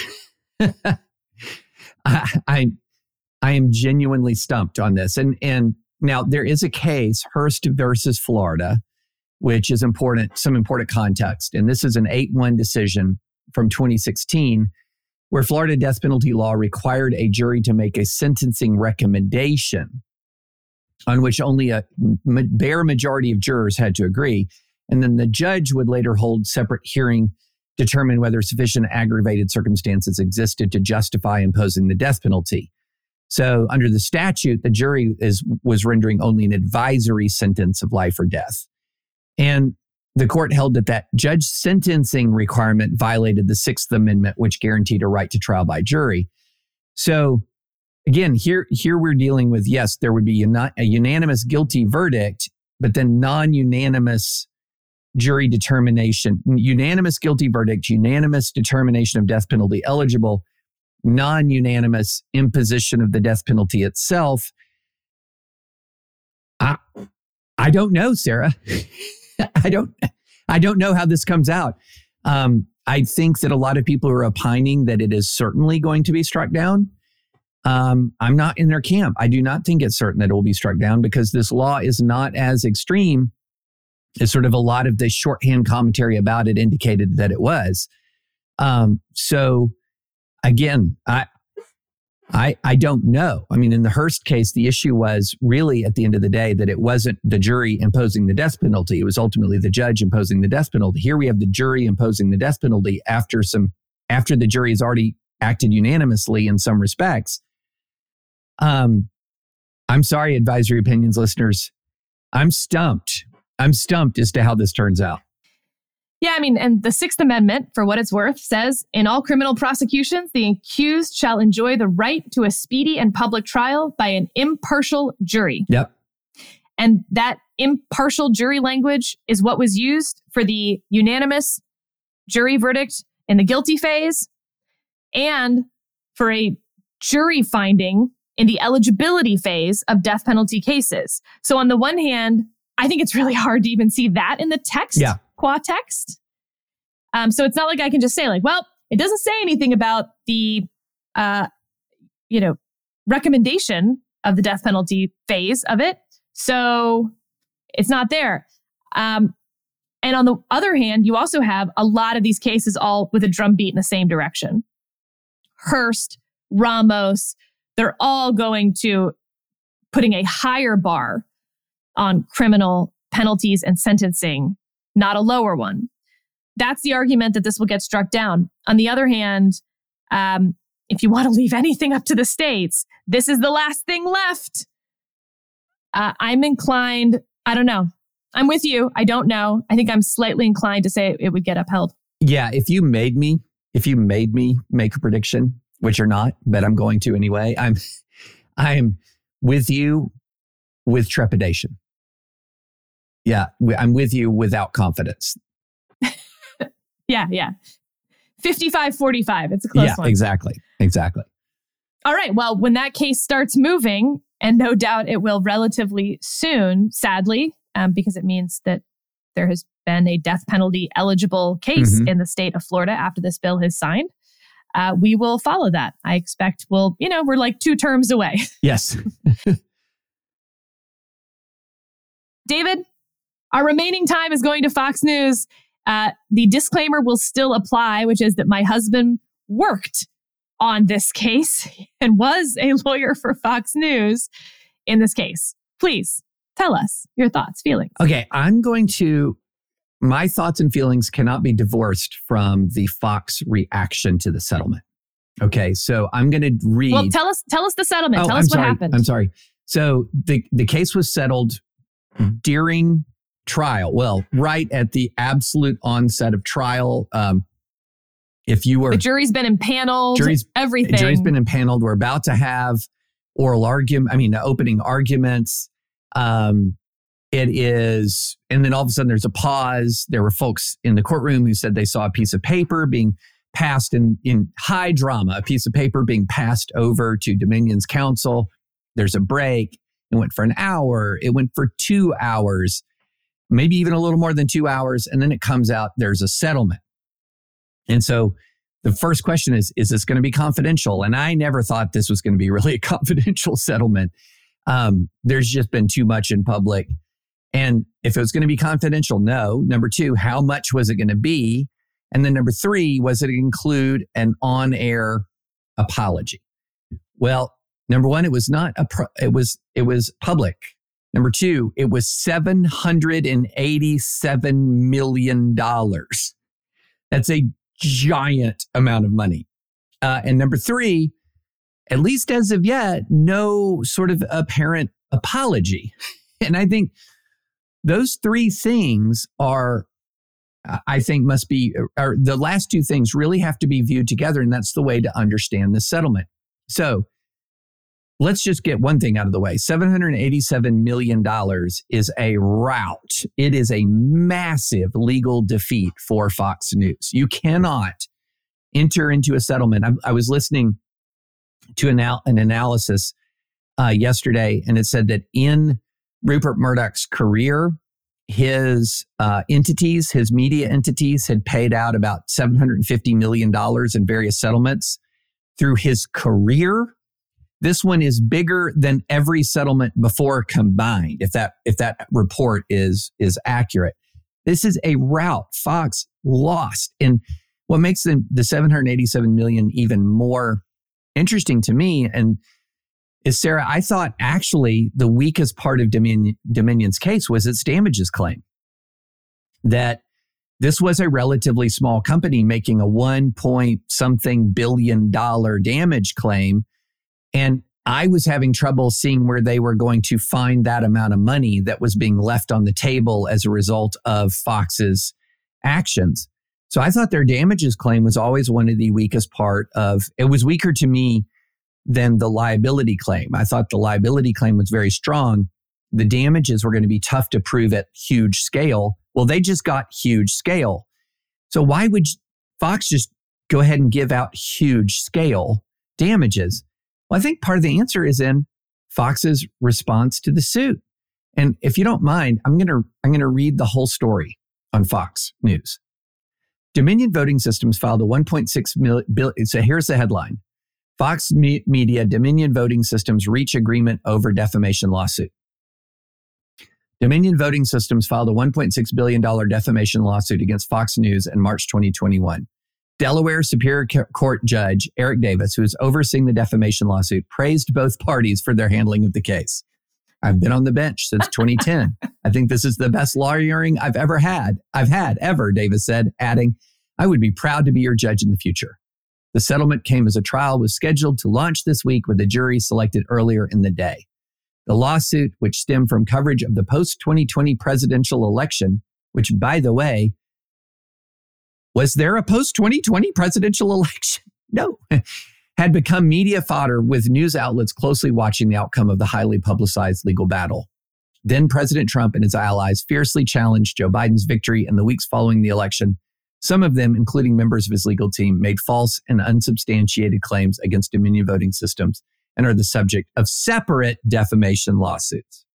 I am genuinely stumped on this. And now there is a case, Hurst versus Florida, which is important, some important context. And this is an 8-1 decision from 2016, where Florida death penalty law required a jury to make a sentencing recommendation on which only a bare majority of jurors had to agree. And then the judge would later hold separate hearing, determine whether sufficient aggravated circumstances existed to justify imposing the death penalty. So under the statute, the jury was rendering only an advisory sentence of life or death. And the court held that judge sentencing requirement violated the Sixth Amendment, which guaranteed a right to trial by jury. So again, here we're dealing with, yes, there would be a unanimous guilty verdict, but then non-unanimous jury determination, unanimous guilty verdict, unanimous determination of death penalty eligible, non-unanimous imposition of the death penalty itself. I don't know, Sarah. I don't know how this comes out. I think that a lot of people are opining that it is certainly going to be struck down. I'm not in their camp. I do not think it's certain that it will be struck down because this law is not as extreme as sort of a lot of the shorthand commentary about it indicated that it was. So again, I don't know. I mean, in the Hurst case, the issue was really at the end of the day that it wasn't the jury imposing the death penalty. It was ultimately the judge imposing the death penalty. Here we have the jury imposing the death penalty after the jury has already acted unanimously in some respects. I'm sorry, Advisory Opinions listeners. I'm stumped as to how this turns out. Yeah, I mean, and the Sixth Amendment, for what it's worth, says, in all criminal prosecutions, the accused shall enjoy the right to a speedy and public trial by an impartial jury. Yep. And that impartial jury language is what was used for the unanimous jury verdict in the guilty phase and for a jury finding in the eligibility phase of death penalty cases. So on the one hand, I think it's really hard to even see that in the text, qua text. So it's not like I can just say like, well, it doesn't say anything about the, recommendation of the death penalty phase of it. So it's not there. And on the other hand, you also have a lot of these cases all with a drumbeat in the same direction. Hurst, Ramos, they're all going to putting a higher bar on criminal penalties and sentencing, not a lower one. That's the argument that this will get struck down. On the other hand, if you want to leave anything up to the states, this is the last thing left. I'm inclined, I don't know. I'm with you. I don't know. I think I'm slightly inclined to say it would get upheld. Yeah, if you made me make a prediction, which you're not, but I'm going to anyway, I'm with you with trepidation. Yeah, I'm with you without confidence. Yeah. 55-45. It's a close one. Exactly. All right. Well, when that case starts moving, and no doubt it will relatively soon, sadly, because it means that there has been a death penalty eligible case in the state of Florida after this bill is signed. We will follow that. I expect we're like 2 terms away. Yes. David, our remaining time is going to Fox News. The disclaimer will still apply, which is that my husband worked on this case and was a lawyer for Fox News in this case. Please tell us your thoughts, feelings. Okay, my thoughts and feelings cannot be divorced from the Fox reaction to the settlement. Okay, so I'm going to read. Well, tell us the settlement. Tell us what happened. I'm sorry. So the case was settled during trial. Well, right at the absolute onset of trial. if you were... The jury's been impaneled, everything. Jury's been impaneled. We're about to have opening arguments. It is, and then all of a sudden there's a pause. There were folks in the courtroom who said they saw a piece of paper being passed in high drama, a piece of paper being passed over to Dominion's counsel. There's a break. It went for an hour. It went for 2 hours, maybe even a little more than 2 hours. And then it comes out, there's a settlement. And so the first question is this going to be confidential? And I never thought this was going to be really a confidential settlement. There's just been too much in public. And if it was going to be confidential, no. Number two, how much was it going to be? And then number three, was it include an on-air apology? Well, number one, it was not it was public. Number two, it was $787 million. That's a giant amount of money. And number three, at least as of yet, no sort of apparent apology. And I think those three things the last two things really have to be viewed together. And that's the way to understand the settlement. So let's just get one thing out of the way. $787 million is a rout. It is a massive legal defeat for Fox News. You cannot enter into a settlement. I was listening to an analysis yesterday, and it said that in Rupert Murdoch's career, his media entities had paid out about $750 million in various settlements through his career. This one is bigger than every settlement before combined, if that report is accurate. This is a rout. Fox lost. And what makes the $787 million even more interesting to me is, Sarah, I thought actually the weakest part of Dominion's case was its damages claim. That this was a relatively small company making a $1.something billion damage claim. And I was having trouble seeing where they were going to find that amount of money that was being left on the table as a result of Fox's actions. So I thought their damages claim was always one of the weakest part of, it was weaker to me than the liability claim. I thought the liability claim was very strong. The damages were going to be tough to prove at huge scale. Well, they just got huge scale. So why would Fox just go ahead and give out huge scale damages? Well, I think part of the answer is in Fox's response to the suit. And if you don't mind, I'm going to read the whole story on Fox News. Dominion Voting Systems filed a $1.6 billion. So here's the headline. Fox Media, Dominion Voting Systems reach agreement over defamation lawsuit. Dominion Voting Systems filed a $1.6 billion defamation lawsuit against Fox News in March 2021. Delaware Superior Court Judge Eric Davis, who is overseeing the defamation lawsuit, praised both parties for their handling of the case. I've been on the bench since 2010. I think this is the best lawyering I've had, Davis said, adding, I would be proud to be your judge in the future. The settlement came as a trial was scheduled to launch this week with a jury selected earlier in the day. The lawsuit, which stemmed from coverage of the post-2020 presidential election, which, by the way, was there a post-2020 presidential election? No. Had become media fodder with news outlets closely watching the outcome of the highly publicized legal battle. Then President Trump and his allies fiercely challenged Joe Biden's victory in the weeks following the election. Some of them, including members of his legal team, made false and unsubstantiated claims against Dominion Voting Systems and are the subject of separate defamation lawsuits.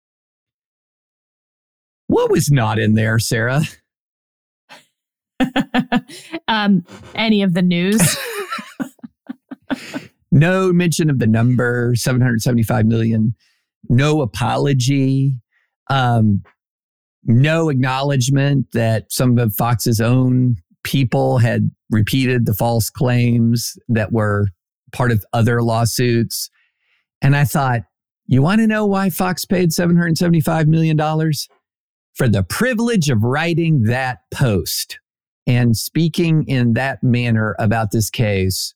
What was not in there, Sarah? Any of the news? No mention of the number, 775 million. No apology. No acknowledgement that some of Fox's own people had repeated the false claims that were part of other lawsuits. And I thought, you want to know why Fox paid $775 million? For the privilege of writing that post and speaking in that manner about this case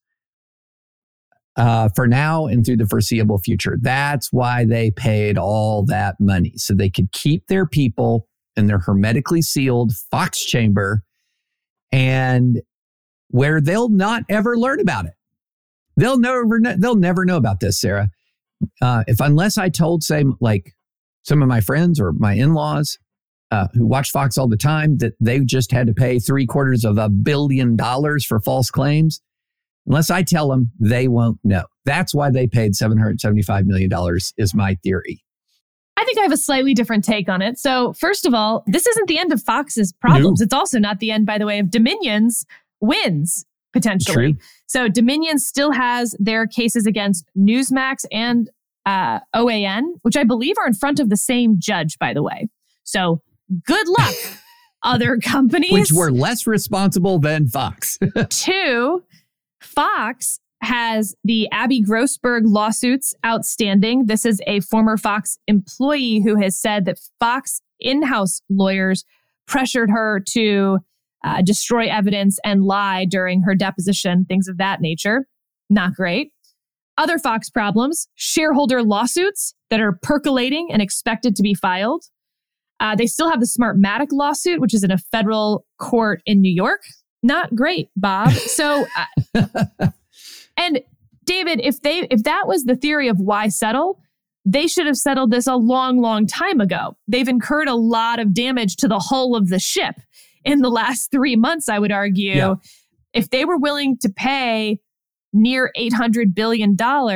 for now and through the foreseeable future. That's why they paid all that money, so they could keep their people in their hermetically sealed Fox chamber and where they'll not ever learn about it. They'll never know about this, Sarah. Unless I told, say, like some of my friends or my in-laws who watch Fox all the time, that they just had to pay $750 million for false claims. Unless I tell them, they won't know. That's why they paid $775 million is my theory. I think I have a slightly different take on it. So first of all, this isn't the end of Fox's problems. No. It's also not the end, by the way, of Dominion's wins, potentially. True. So Dominion still has their cases against Newsmax and OAN, which I believe are in front of the same judge, by the way. So good luck, other companies. Which were less responsible than Fox. 2, Fox has the Abby Grossberg lawsuits outstanding. This is a former Fox employee who has said that Fox in-house lawyers pressured her to destroy evidence and lie during her deposition, things of that nature. Not great. Other Fox problems, shareholder lawsuits that are percolating and expected to be filed. They still have the Smartmatic lawsuit, which is in a federal court in New York. Not great, Bob. So... And David, if that was the theory of why settle, they should have settled this a long, long time ago. They've incurred a lot of damage to the hull of the ship in the last 3 months, I would argue. Yeah. If they were willing to pay near $800 billion,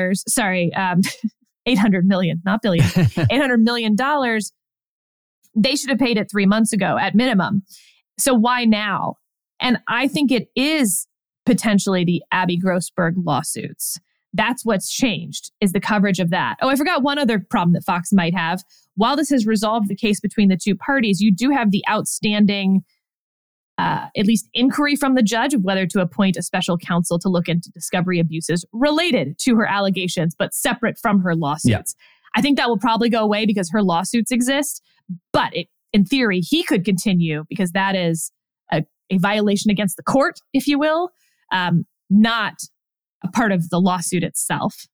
800 million, not billion, $800 million, they should have paid it 3 months ago at minimum. So why now? And I think it is potentially the Abby Grossberg lawsuits. That's what's changed, is the coverage of that. Oh, I forgot one other problem that Fox might have. While this has resolved the case between the two parties, you do have the outstanding, at least inquiry from the judge of whether to appoint a special counsel to look into discovery abuses related to her allegations, but separate from her lawsuits. Yeah. I think that will probably go away because her lawsuits exist. But in theory, he could continue because that is a violation against the court, if you will. Not a part of the lawsuit itself.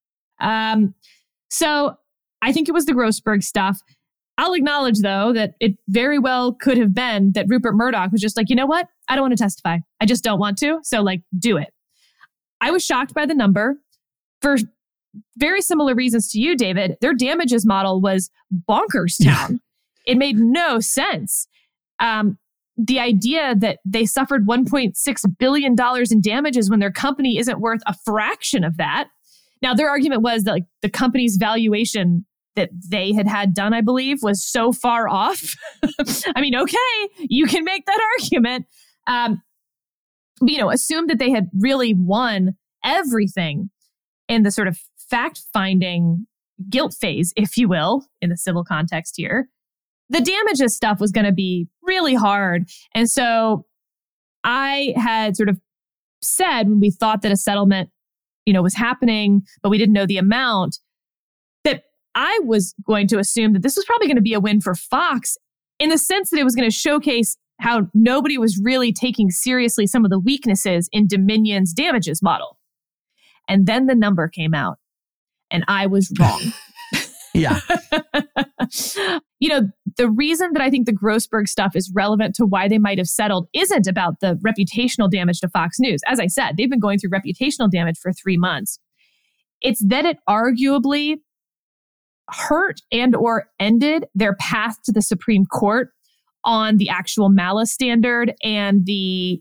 So I think it was the Grossberg stuff. I'll acknowledge, though, that it very well could have been that Rupert Murdoch was just like, you know what? I don't want to testify. I just don't want to. So, do it. I was shocked by the number for very similar reasons to you, David. Their damages model was bonkers town. It made no sense. The idea that they suffered $1.6 billion in damages when their company isn't worth a fraction of that. Now, their argument was that the company's valuation that they had done, I believe, was so far off. I mean, okay, you can make that argument. Assume that they had really won everything in the sort of fact-finding guilt phase, if you will, in the civil context here. The damages stuff was going to be really hard. And so I had sort of said when we thought that a settlement, was happening, but we didn't know the amount, that I was going to assume that this was probably going to be a win for Fox in the sense that it was going to showcase how nobody was really taking seriously some of the weaknesses in Dominion's damages model. And then the number came out and I was wrong. Yeah. The reason that I think the Grossberg stuff is relevant to why they might have settled isn't about the reputational damage to Fox News. As I said, they've been going through reputational damage for 3 months. It's that it arguably hurt and or ended their path to the Supreme Court on the actual malice standard and the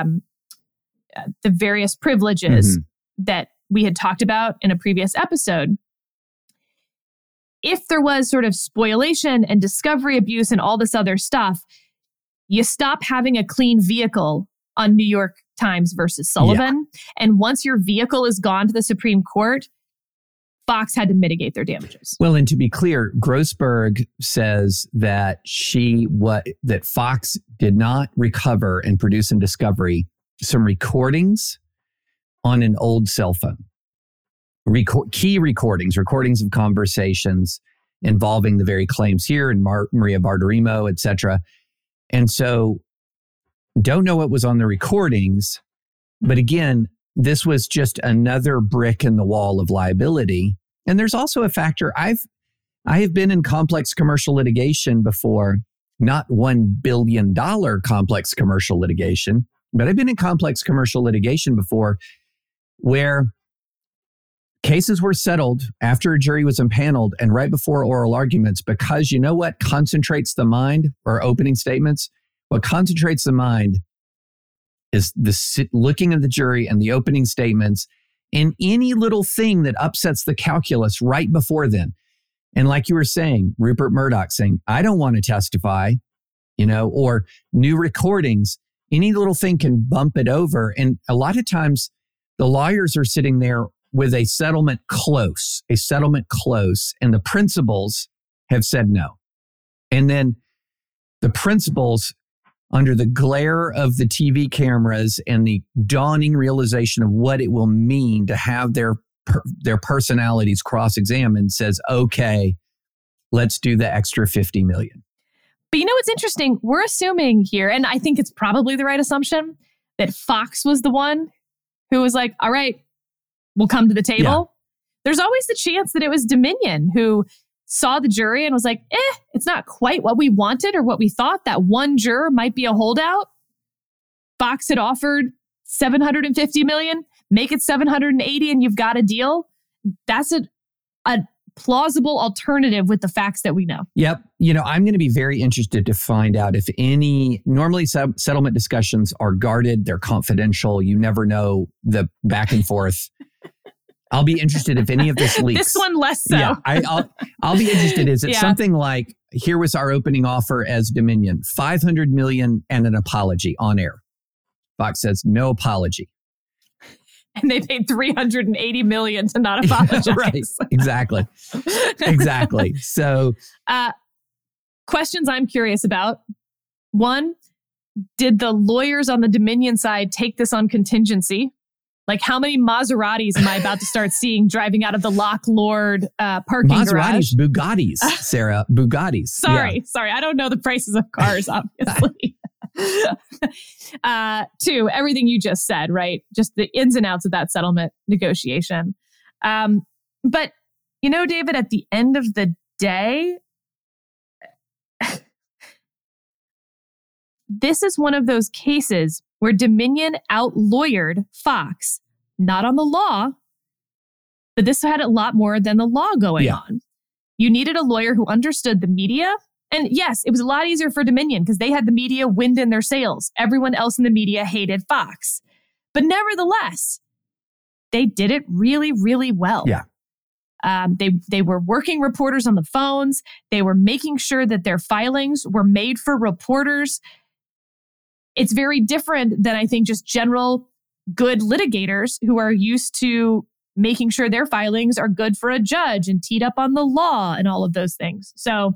various privileges that we had talked about in a previous episode. If there was sort of spoliation and discovery abuse and all this other stuff, you stop having a clean vehicle on New York Times versus Sullivan. Yeah. And once your vehicle is gone to the Supreme Court, Fox had to mitigate their damages. Well, and to be clear, Grossberg says that that Fox did not recover and produce in discovery some recordings on an old cell phone. Key recordings of conversations involving the very claims here and Maria Bartiromo, et cetera. And so don't know what was on the recordings. But again, this was just another brick in the wall of liability. And there's also a factor. I have been in complex commercial litigation before, not $1 billion complex commercial litigation, but I've been in complex commercial litigation before where cases were settled after a jury was impaneled and right before oral arguments, because you know what concentrates the mind, or opening statements? What concentrates the mind is looking at the jury and the opening statements and any little thing that upsets the calculus right before then. And like you were saying, Rupert Murdoch saying, I don't want to testify, or new recordings, any little thing can bump it over. And a lot of times the lawyers are sitting there with a settlement close, and the principals have said no. And then the principals, under the glare of the TV cameras and the dawning realization of what it will mean to have their personalities cross-examined, says, okay, let's do the extra $50 million. But what's interesting? We're assuming here, and I think it's probably the right assumption, that Fox was the one who was like, all right, we'll come to the table. Yeah. There's always the chance that it was Dominion who saw the jury and was like, it's not quite what we wanted or what we thought. That one juror might be a holdout. Fox had offered $750 million, make it $780 and you've got a deal. That's a plausible alternative with the facts that we know. Yep. I'm going to be very interested to find out if normally settlement discussions are guarded, they're confidential. You never know the back and forth. I'll be interested if any of this leaks. This one less so. Yeah, I'll be interested. Is it something like, here was our opening offer as Dominion, $500 million and an apology on air. Fox says, no apology. And they paid $380 million to not apologize. Right, exactly. So, questions I'm curious about. One, did the lawyers on the Dominion side take this on contingency? Like, how many Maseratis am I about to start seeing driving out of the Loch Lord parking garage? Bugattis, Sarah. Bugattis. Sorry. I don't know the prices of cars, obviously. Two, everything you just said, right? Just the ins and outs of that settlement negotiation. But, David, at the end of the day, this is one of those cases where Dominion out-lawyered Fox, not on the law, but this had a lot more than the law going on. You needed a lawyer who understood the media. And yes, it was a lot easier for Dominion because they had the media wind in their sails. Everyone else in the media hated Fox. But nevertheless, they did it really, really well. Yeah. They were working reporters on the phones. They were making sure that their filings were made for reporters. It's very different than, I think, just general good litigators who are used to making sure their filings are good for a judge and teed up on the law and all of those things. So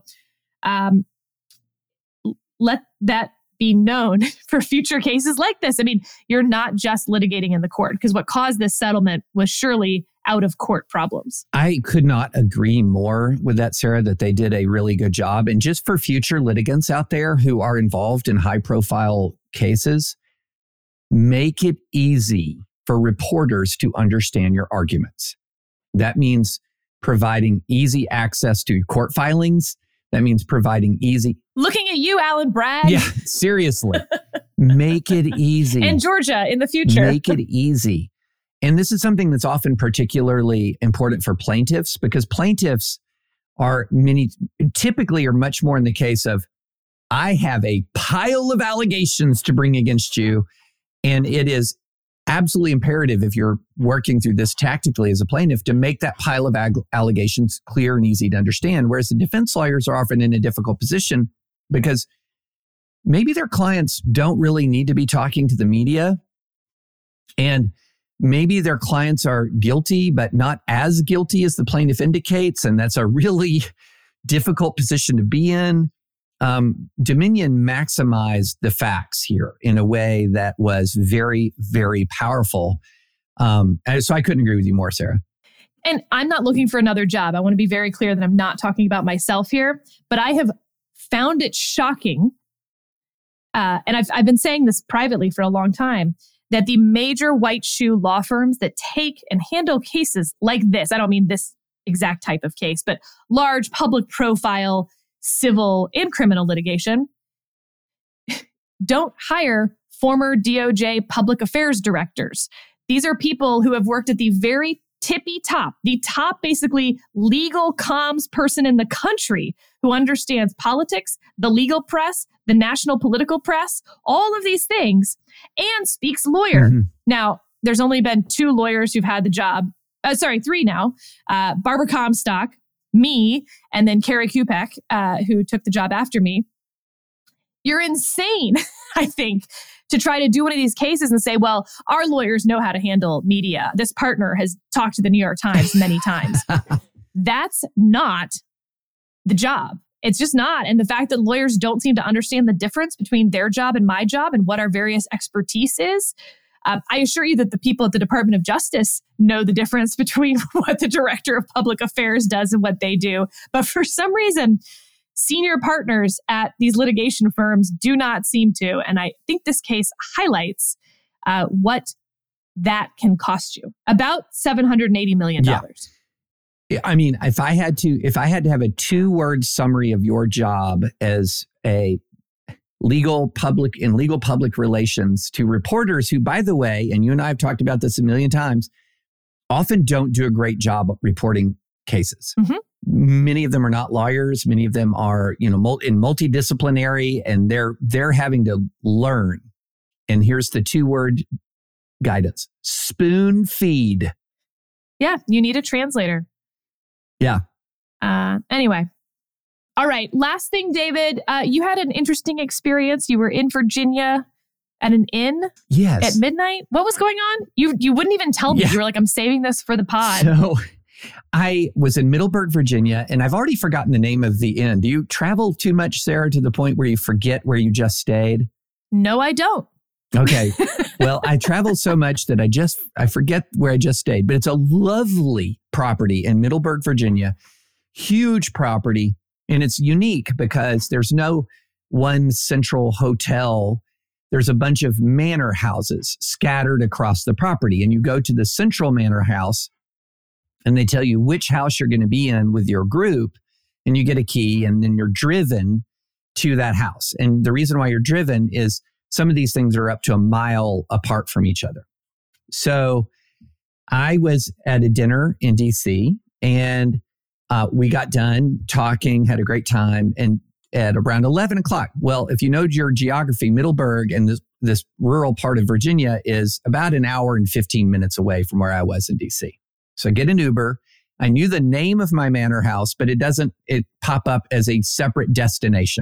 let that be known for future cases like this. I mean, you're not just litigating in the court, because what caused this settlement was surely out of court problems. I could not agree more with that, Sarah, that they did a really good job. And just for future litigants out there who are involved in high profile cases, make it easy for reporters to understand your arguments. That means providing easy access to court filings. That means providing easy... Looking at you, Alan Bragg. Yeah, seriously. Make it easy. And Georgia in the future. Make it easy. And this is something that's often particularly important for plaintiffs, because plaintiffs typically are much more in the case of, I have a pile of allegations to bring against you. And it is absolutely imperative, if you're working through this tactically as a plaintiff, to make that pile of allegations clear and easy to understand. Whereas the defense lawyers are often in a difficult position because maybe their clients don't really need to be talking to the media. And maybe their clients are guilty, but not as guilty as the plaintiff indicates. And that's a really difficult position to be in. Dominion maximized the facts here in a way that was very, very powerful. So I couldn't agree with you more, Sarah. And I'm not looking for another job. I want to be very clear that I'm not talking about myself here, but I have found it shocking. And I've been saying this privately for a long time, that the major white shoe law firms that take and handle cases like this, I don't mean this exact type of case, but large public profile civil and criminal litigation, don't hire former DOJ public affairs directors. These are people who have worked at the very tippy top, the top basically legal comms person in the country who understands politics, the legal press, the national political press, all of these things, and speaks lawyer. Mm-hmm. Now, there's only been 2 lawyers who've had the job. 3 now. Barbara Comstock, me, and then Carrie Kupek, who took the job after me. You're insane, I think, to try to do one of these cases and say, well, our lawyers know how to handle media. This partner has talked to the New York Times many times. That's not the job. It's just not. And the fact that lawyers don't seem to understand the difference between their job and my job and what our various expertise is, I assure you that the people at the Department of Justice know the difference between what the Director of Public Affairs does and what they do. But for some reason, senior partners at these litigation firms do not seem to. And I think this case highlights what that can cost you. About $780 million. Yeah. I mean, if I had to have a 2-word summary of your job as a legal public relations to reporters who, by the way, and you and I have talked about this a million times, often don't do a great job of reporting cases. Mm-hmm. Many of them are not lawyers. Many of them are, in multidisciplinary, and they're having to learn. And here's the 2-word guidance: spoon feed. Yeah, you need a translator. Yeah. Anyway. All right. Last thing, David, you had an interesting experience. You were in Virginia at an inn. Yes. At midnight. What was going on? You wouldn't even tell me. Yeah. You were like, I'm saving this for the pod. So I was in Middleburg, Virginia, and I've already forgotten the name of the inn. Do you travel too much, Sarah, to the point where you forget where you just stayed? No, I don't. Okay. Well, I travel so much that I forget where I just stayed, but it's a lovely property in Middleburg, Virginia. Huge property. And it's unique because there's no one central hotel. There's a bunch of manor houses scattered across the property. And you go to the central manor house and they tell you which house you're going to be in with your group. And you get a key and then you're driven to that house. And the reason why you're driven is some of these things are up to a mile apart from each other. So I was at a dinner in DC and we got done talking, had a great time, and at around 11 o'clock. Well, if you know your geography, Middleburg and this rural part of Virginia is about an hour and 15 minutes away from where I was in DC. So I get an Uber. I knew the name of my manor house, but it pop up as a separate destination.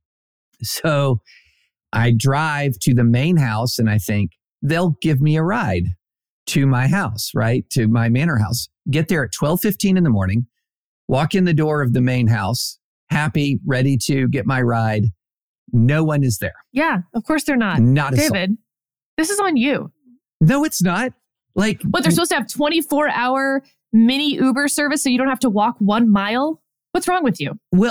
So I drive to the main house and I think they'll give me a ride to my house, right? To my manor house. Get there at 12:15 in the morning. Walk in the door of the main house, happy, ready to get my ride. No one is there. Yeah, of course they're not. Not a soul. David, this is on you. No, it's not. Like, what, they're supposed to have 24-hour mini Uber service so you don't have to walk 1 mile? What's wrong with you? Well,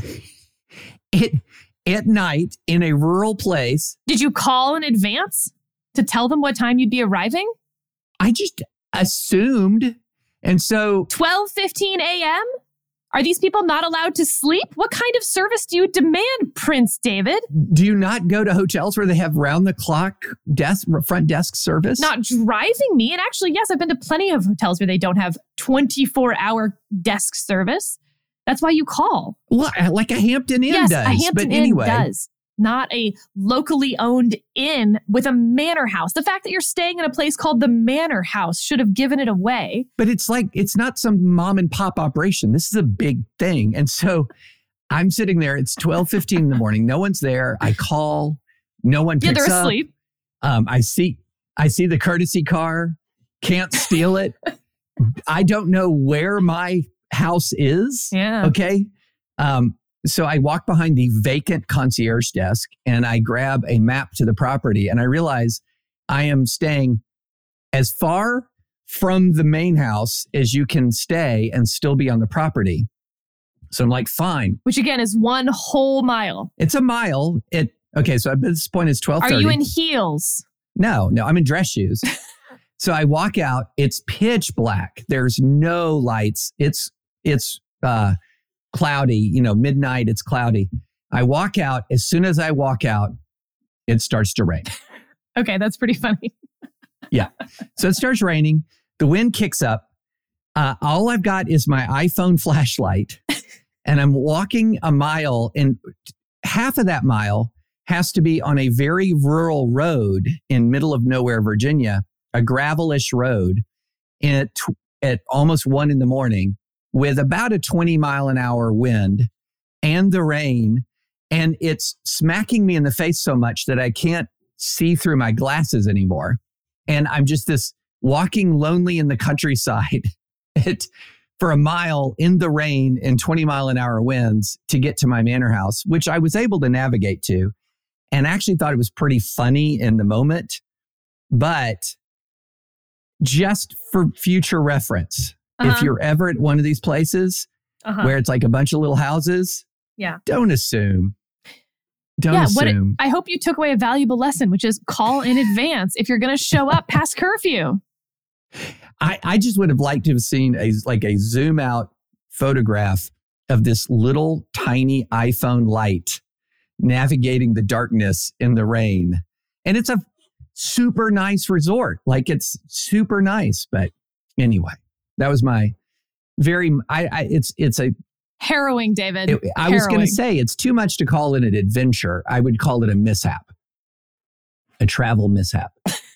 at night in a rural place. Did you call in advance to tell them what time you'd be arriving? I just assumed. And so 12:15 a.m.? Are these people not allowed to sleep? What kind of service do you demand, Prince David? Do you not go to hotels where they have round-the-clock front desk service? Not driving me. And actually, yes, I've been to plenty of hotels where they don't have 24-hour desk service. That's why you call. Well, like a Hampton Inn does. Yes, a Hampton Inn does. Not a locally owned inn with a manor house. The fact that you're staying in a place called the Manor House should have given it away. But it's not some mom and pop operation. This is a big thing. And so I'm sitting there. It's 12:15 in the morning. No one's there. I call. No one picks up. Yeah, they're asleep. I see the courtesy car. Can't steal it. I don't know where my house is. Yeah. Okay. So I walk behind the vacant concierge desk and I grab a map to the property and I realize I am staying as far from the main house as you can stay and still be on the property. So I'm like, fine. Which again is 1 whole mile. It's a mile. Okay, so at this point it's 12:30. Are you in heels? No, I'm in dress shoes. So I walk out. It's pitch black. There's no lights. It's cloudy, midnight, it's cloudy. I walk out. As soon as I walk out, it starts to rain. Okay, that's pretty funny. Yeah. So it starts raining. The wind kicks up. All I've got is my iPhone flashlight. And I'm walking a mile, and half of that mile has to be on a very rural road in middle of nowhere, Virginia, a gravelish road at almost 1 a.m. with about a 20-mile-an-hour wind and the rain. And it's smacking me in the face so much that I can't see through my glasses anymore. And I'm just this walking lonely in the countryside for a mile in the rain and 20-mile-an-hour winds to get to my manor house, which I was able to navigate to. And actually thought it was pretty funny in the moment. But just for future reference, if you're ever at one of these places where it's like a bunch of little houses, don't assume. Don't assume. I hope you took away a valuable lesson, which is call in advance if you're going to show up past curfew. I just would have liked to have seen a zoom out photograph of this little tiny iPhone light navigating the darkness in the rain. And it's a super nice resort. Like, it's super nice. But anyway, that was my it's a harrowing, David. I was going to say, it's too much to call it an adventure. I would call it a mishap, a travel mishap.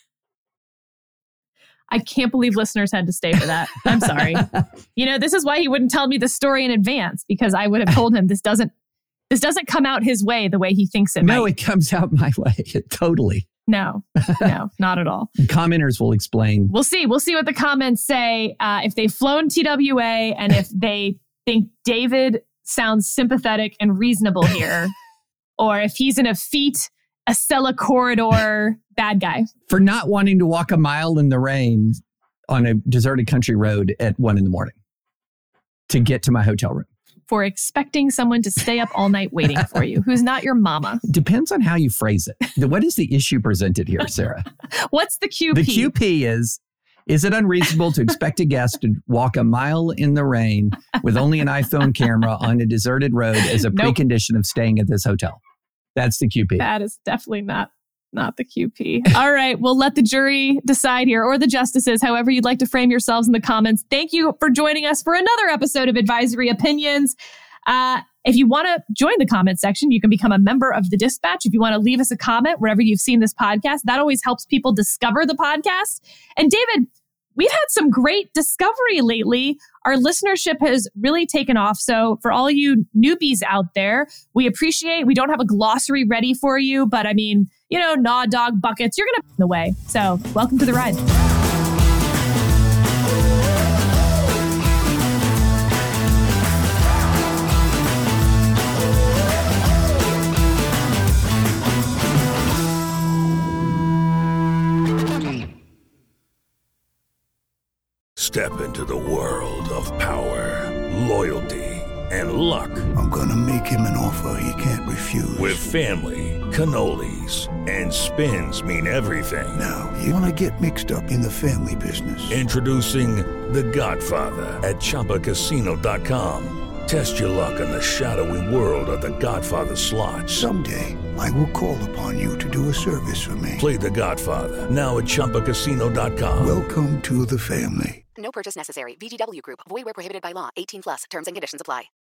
I can't believe listeners had to stay for that. I'm sorry. This is why he wouldn't tell me the story in advance, because I would have told him this doesn't come out his way the way he thinks it might. No, it comes out my way. Totally. No, not at all. Commenters will explain. We'll see what the comments say. If they've flown TWA and if they think David sounds sympathetic and reasonable here, or if he's an effete Acela corridor bad guy. For not wanting to walk a mile in the rain on a deserted country road at 1 a.m. to get to my hotel room. For expecting someone to stay up all night waiting for you, who's not your mama. Depends on how you phrase it. What is the issue presented here, Sarah? What's the QP? The QP is it unreasonable to expect a guest to walk a mile in the rain with only an iPhone camera on a deserted road as a precondition of staying at this hotel? That's the QP. That is definitely not the QP. All right. We'll let the jury decide here, or the justices, however you'd like to frame yourselves in the comments. Thank you for joining us for another episode of Advisory Opinions. If you want to join the comment section, you can become a member of the Dispatch. If you want to leave us a comment wherever you've seen this podcast, that always helps people discover the podcast. And David, we've had some great discovery lately. Our listenership has really taken off. So for all you newbies out there, we don't have a glossary ready for you, but I mean, Gnaw Dog buckets, you're going to the way. So welcome to the ride. Step into the world of power, loyalty, and luck. I'm gonna make him an offer he can't refuse. With family, cannolis, and spins mean everything. Now, you wanna get mixed up in the family business. Introducing The Godfather at ChumbaCasino.com. Test your luck in the shadowy world of The Godfather slot. Someday, I will call upon you to do a service for me. Play The Godfather, now at ChumbaCasino.com. Welcome to the family. No purchase necessary. VGW Group. Void where prohibited by law. 18+. Terms and conditions apply.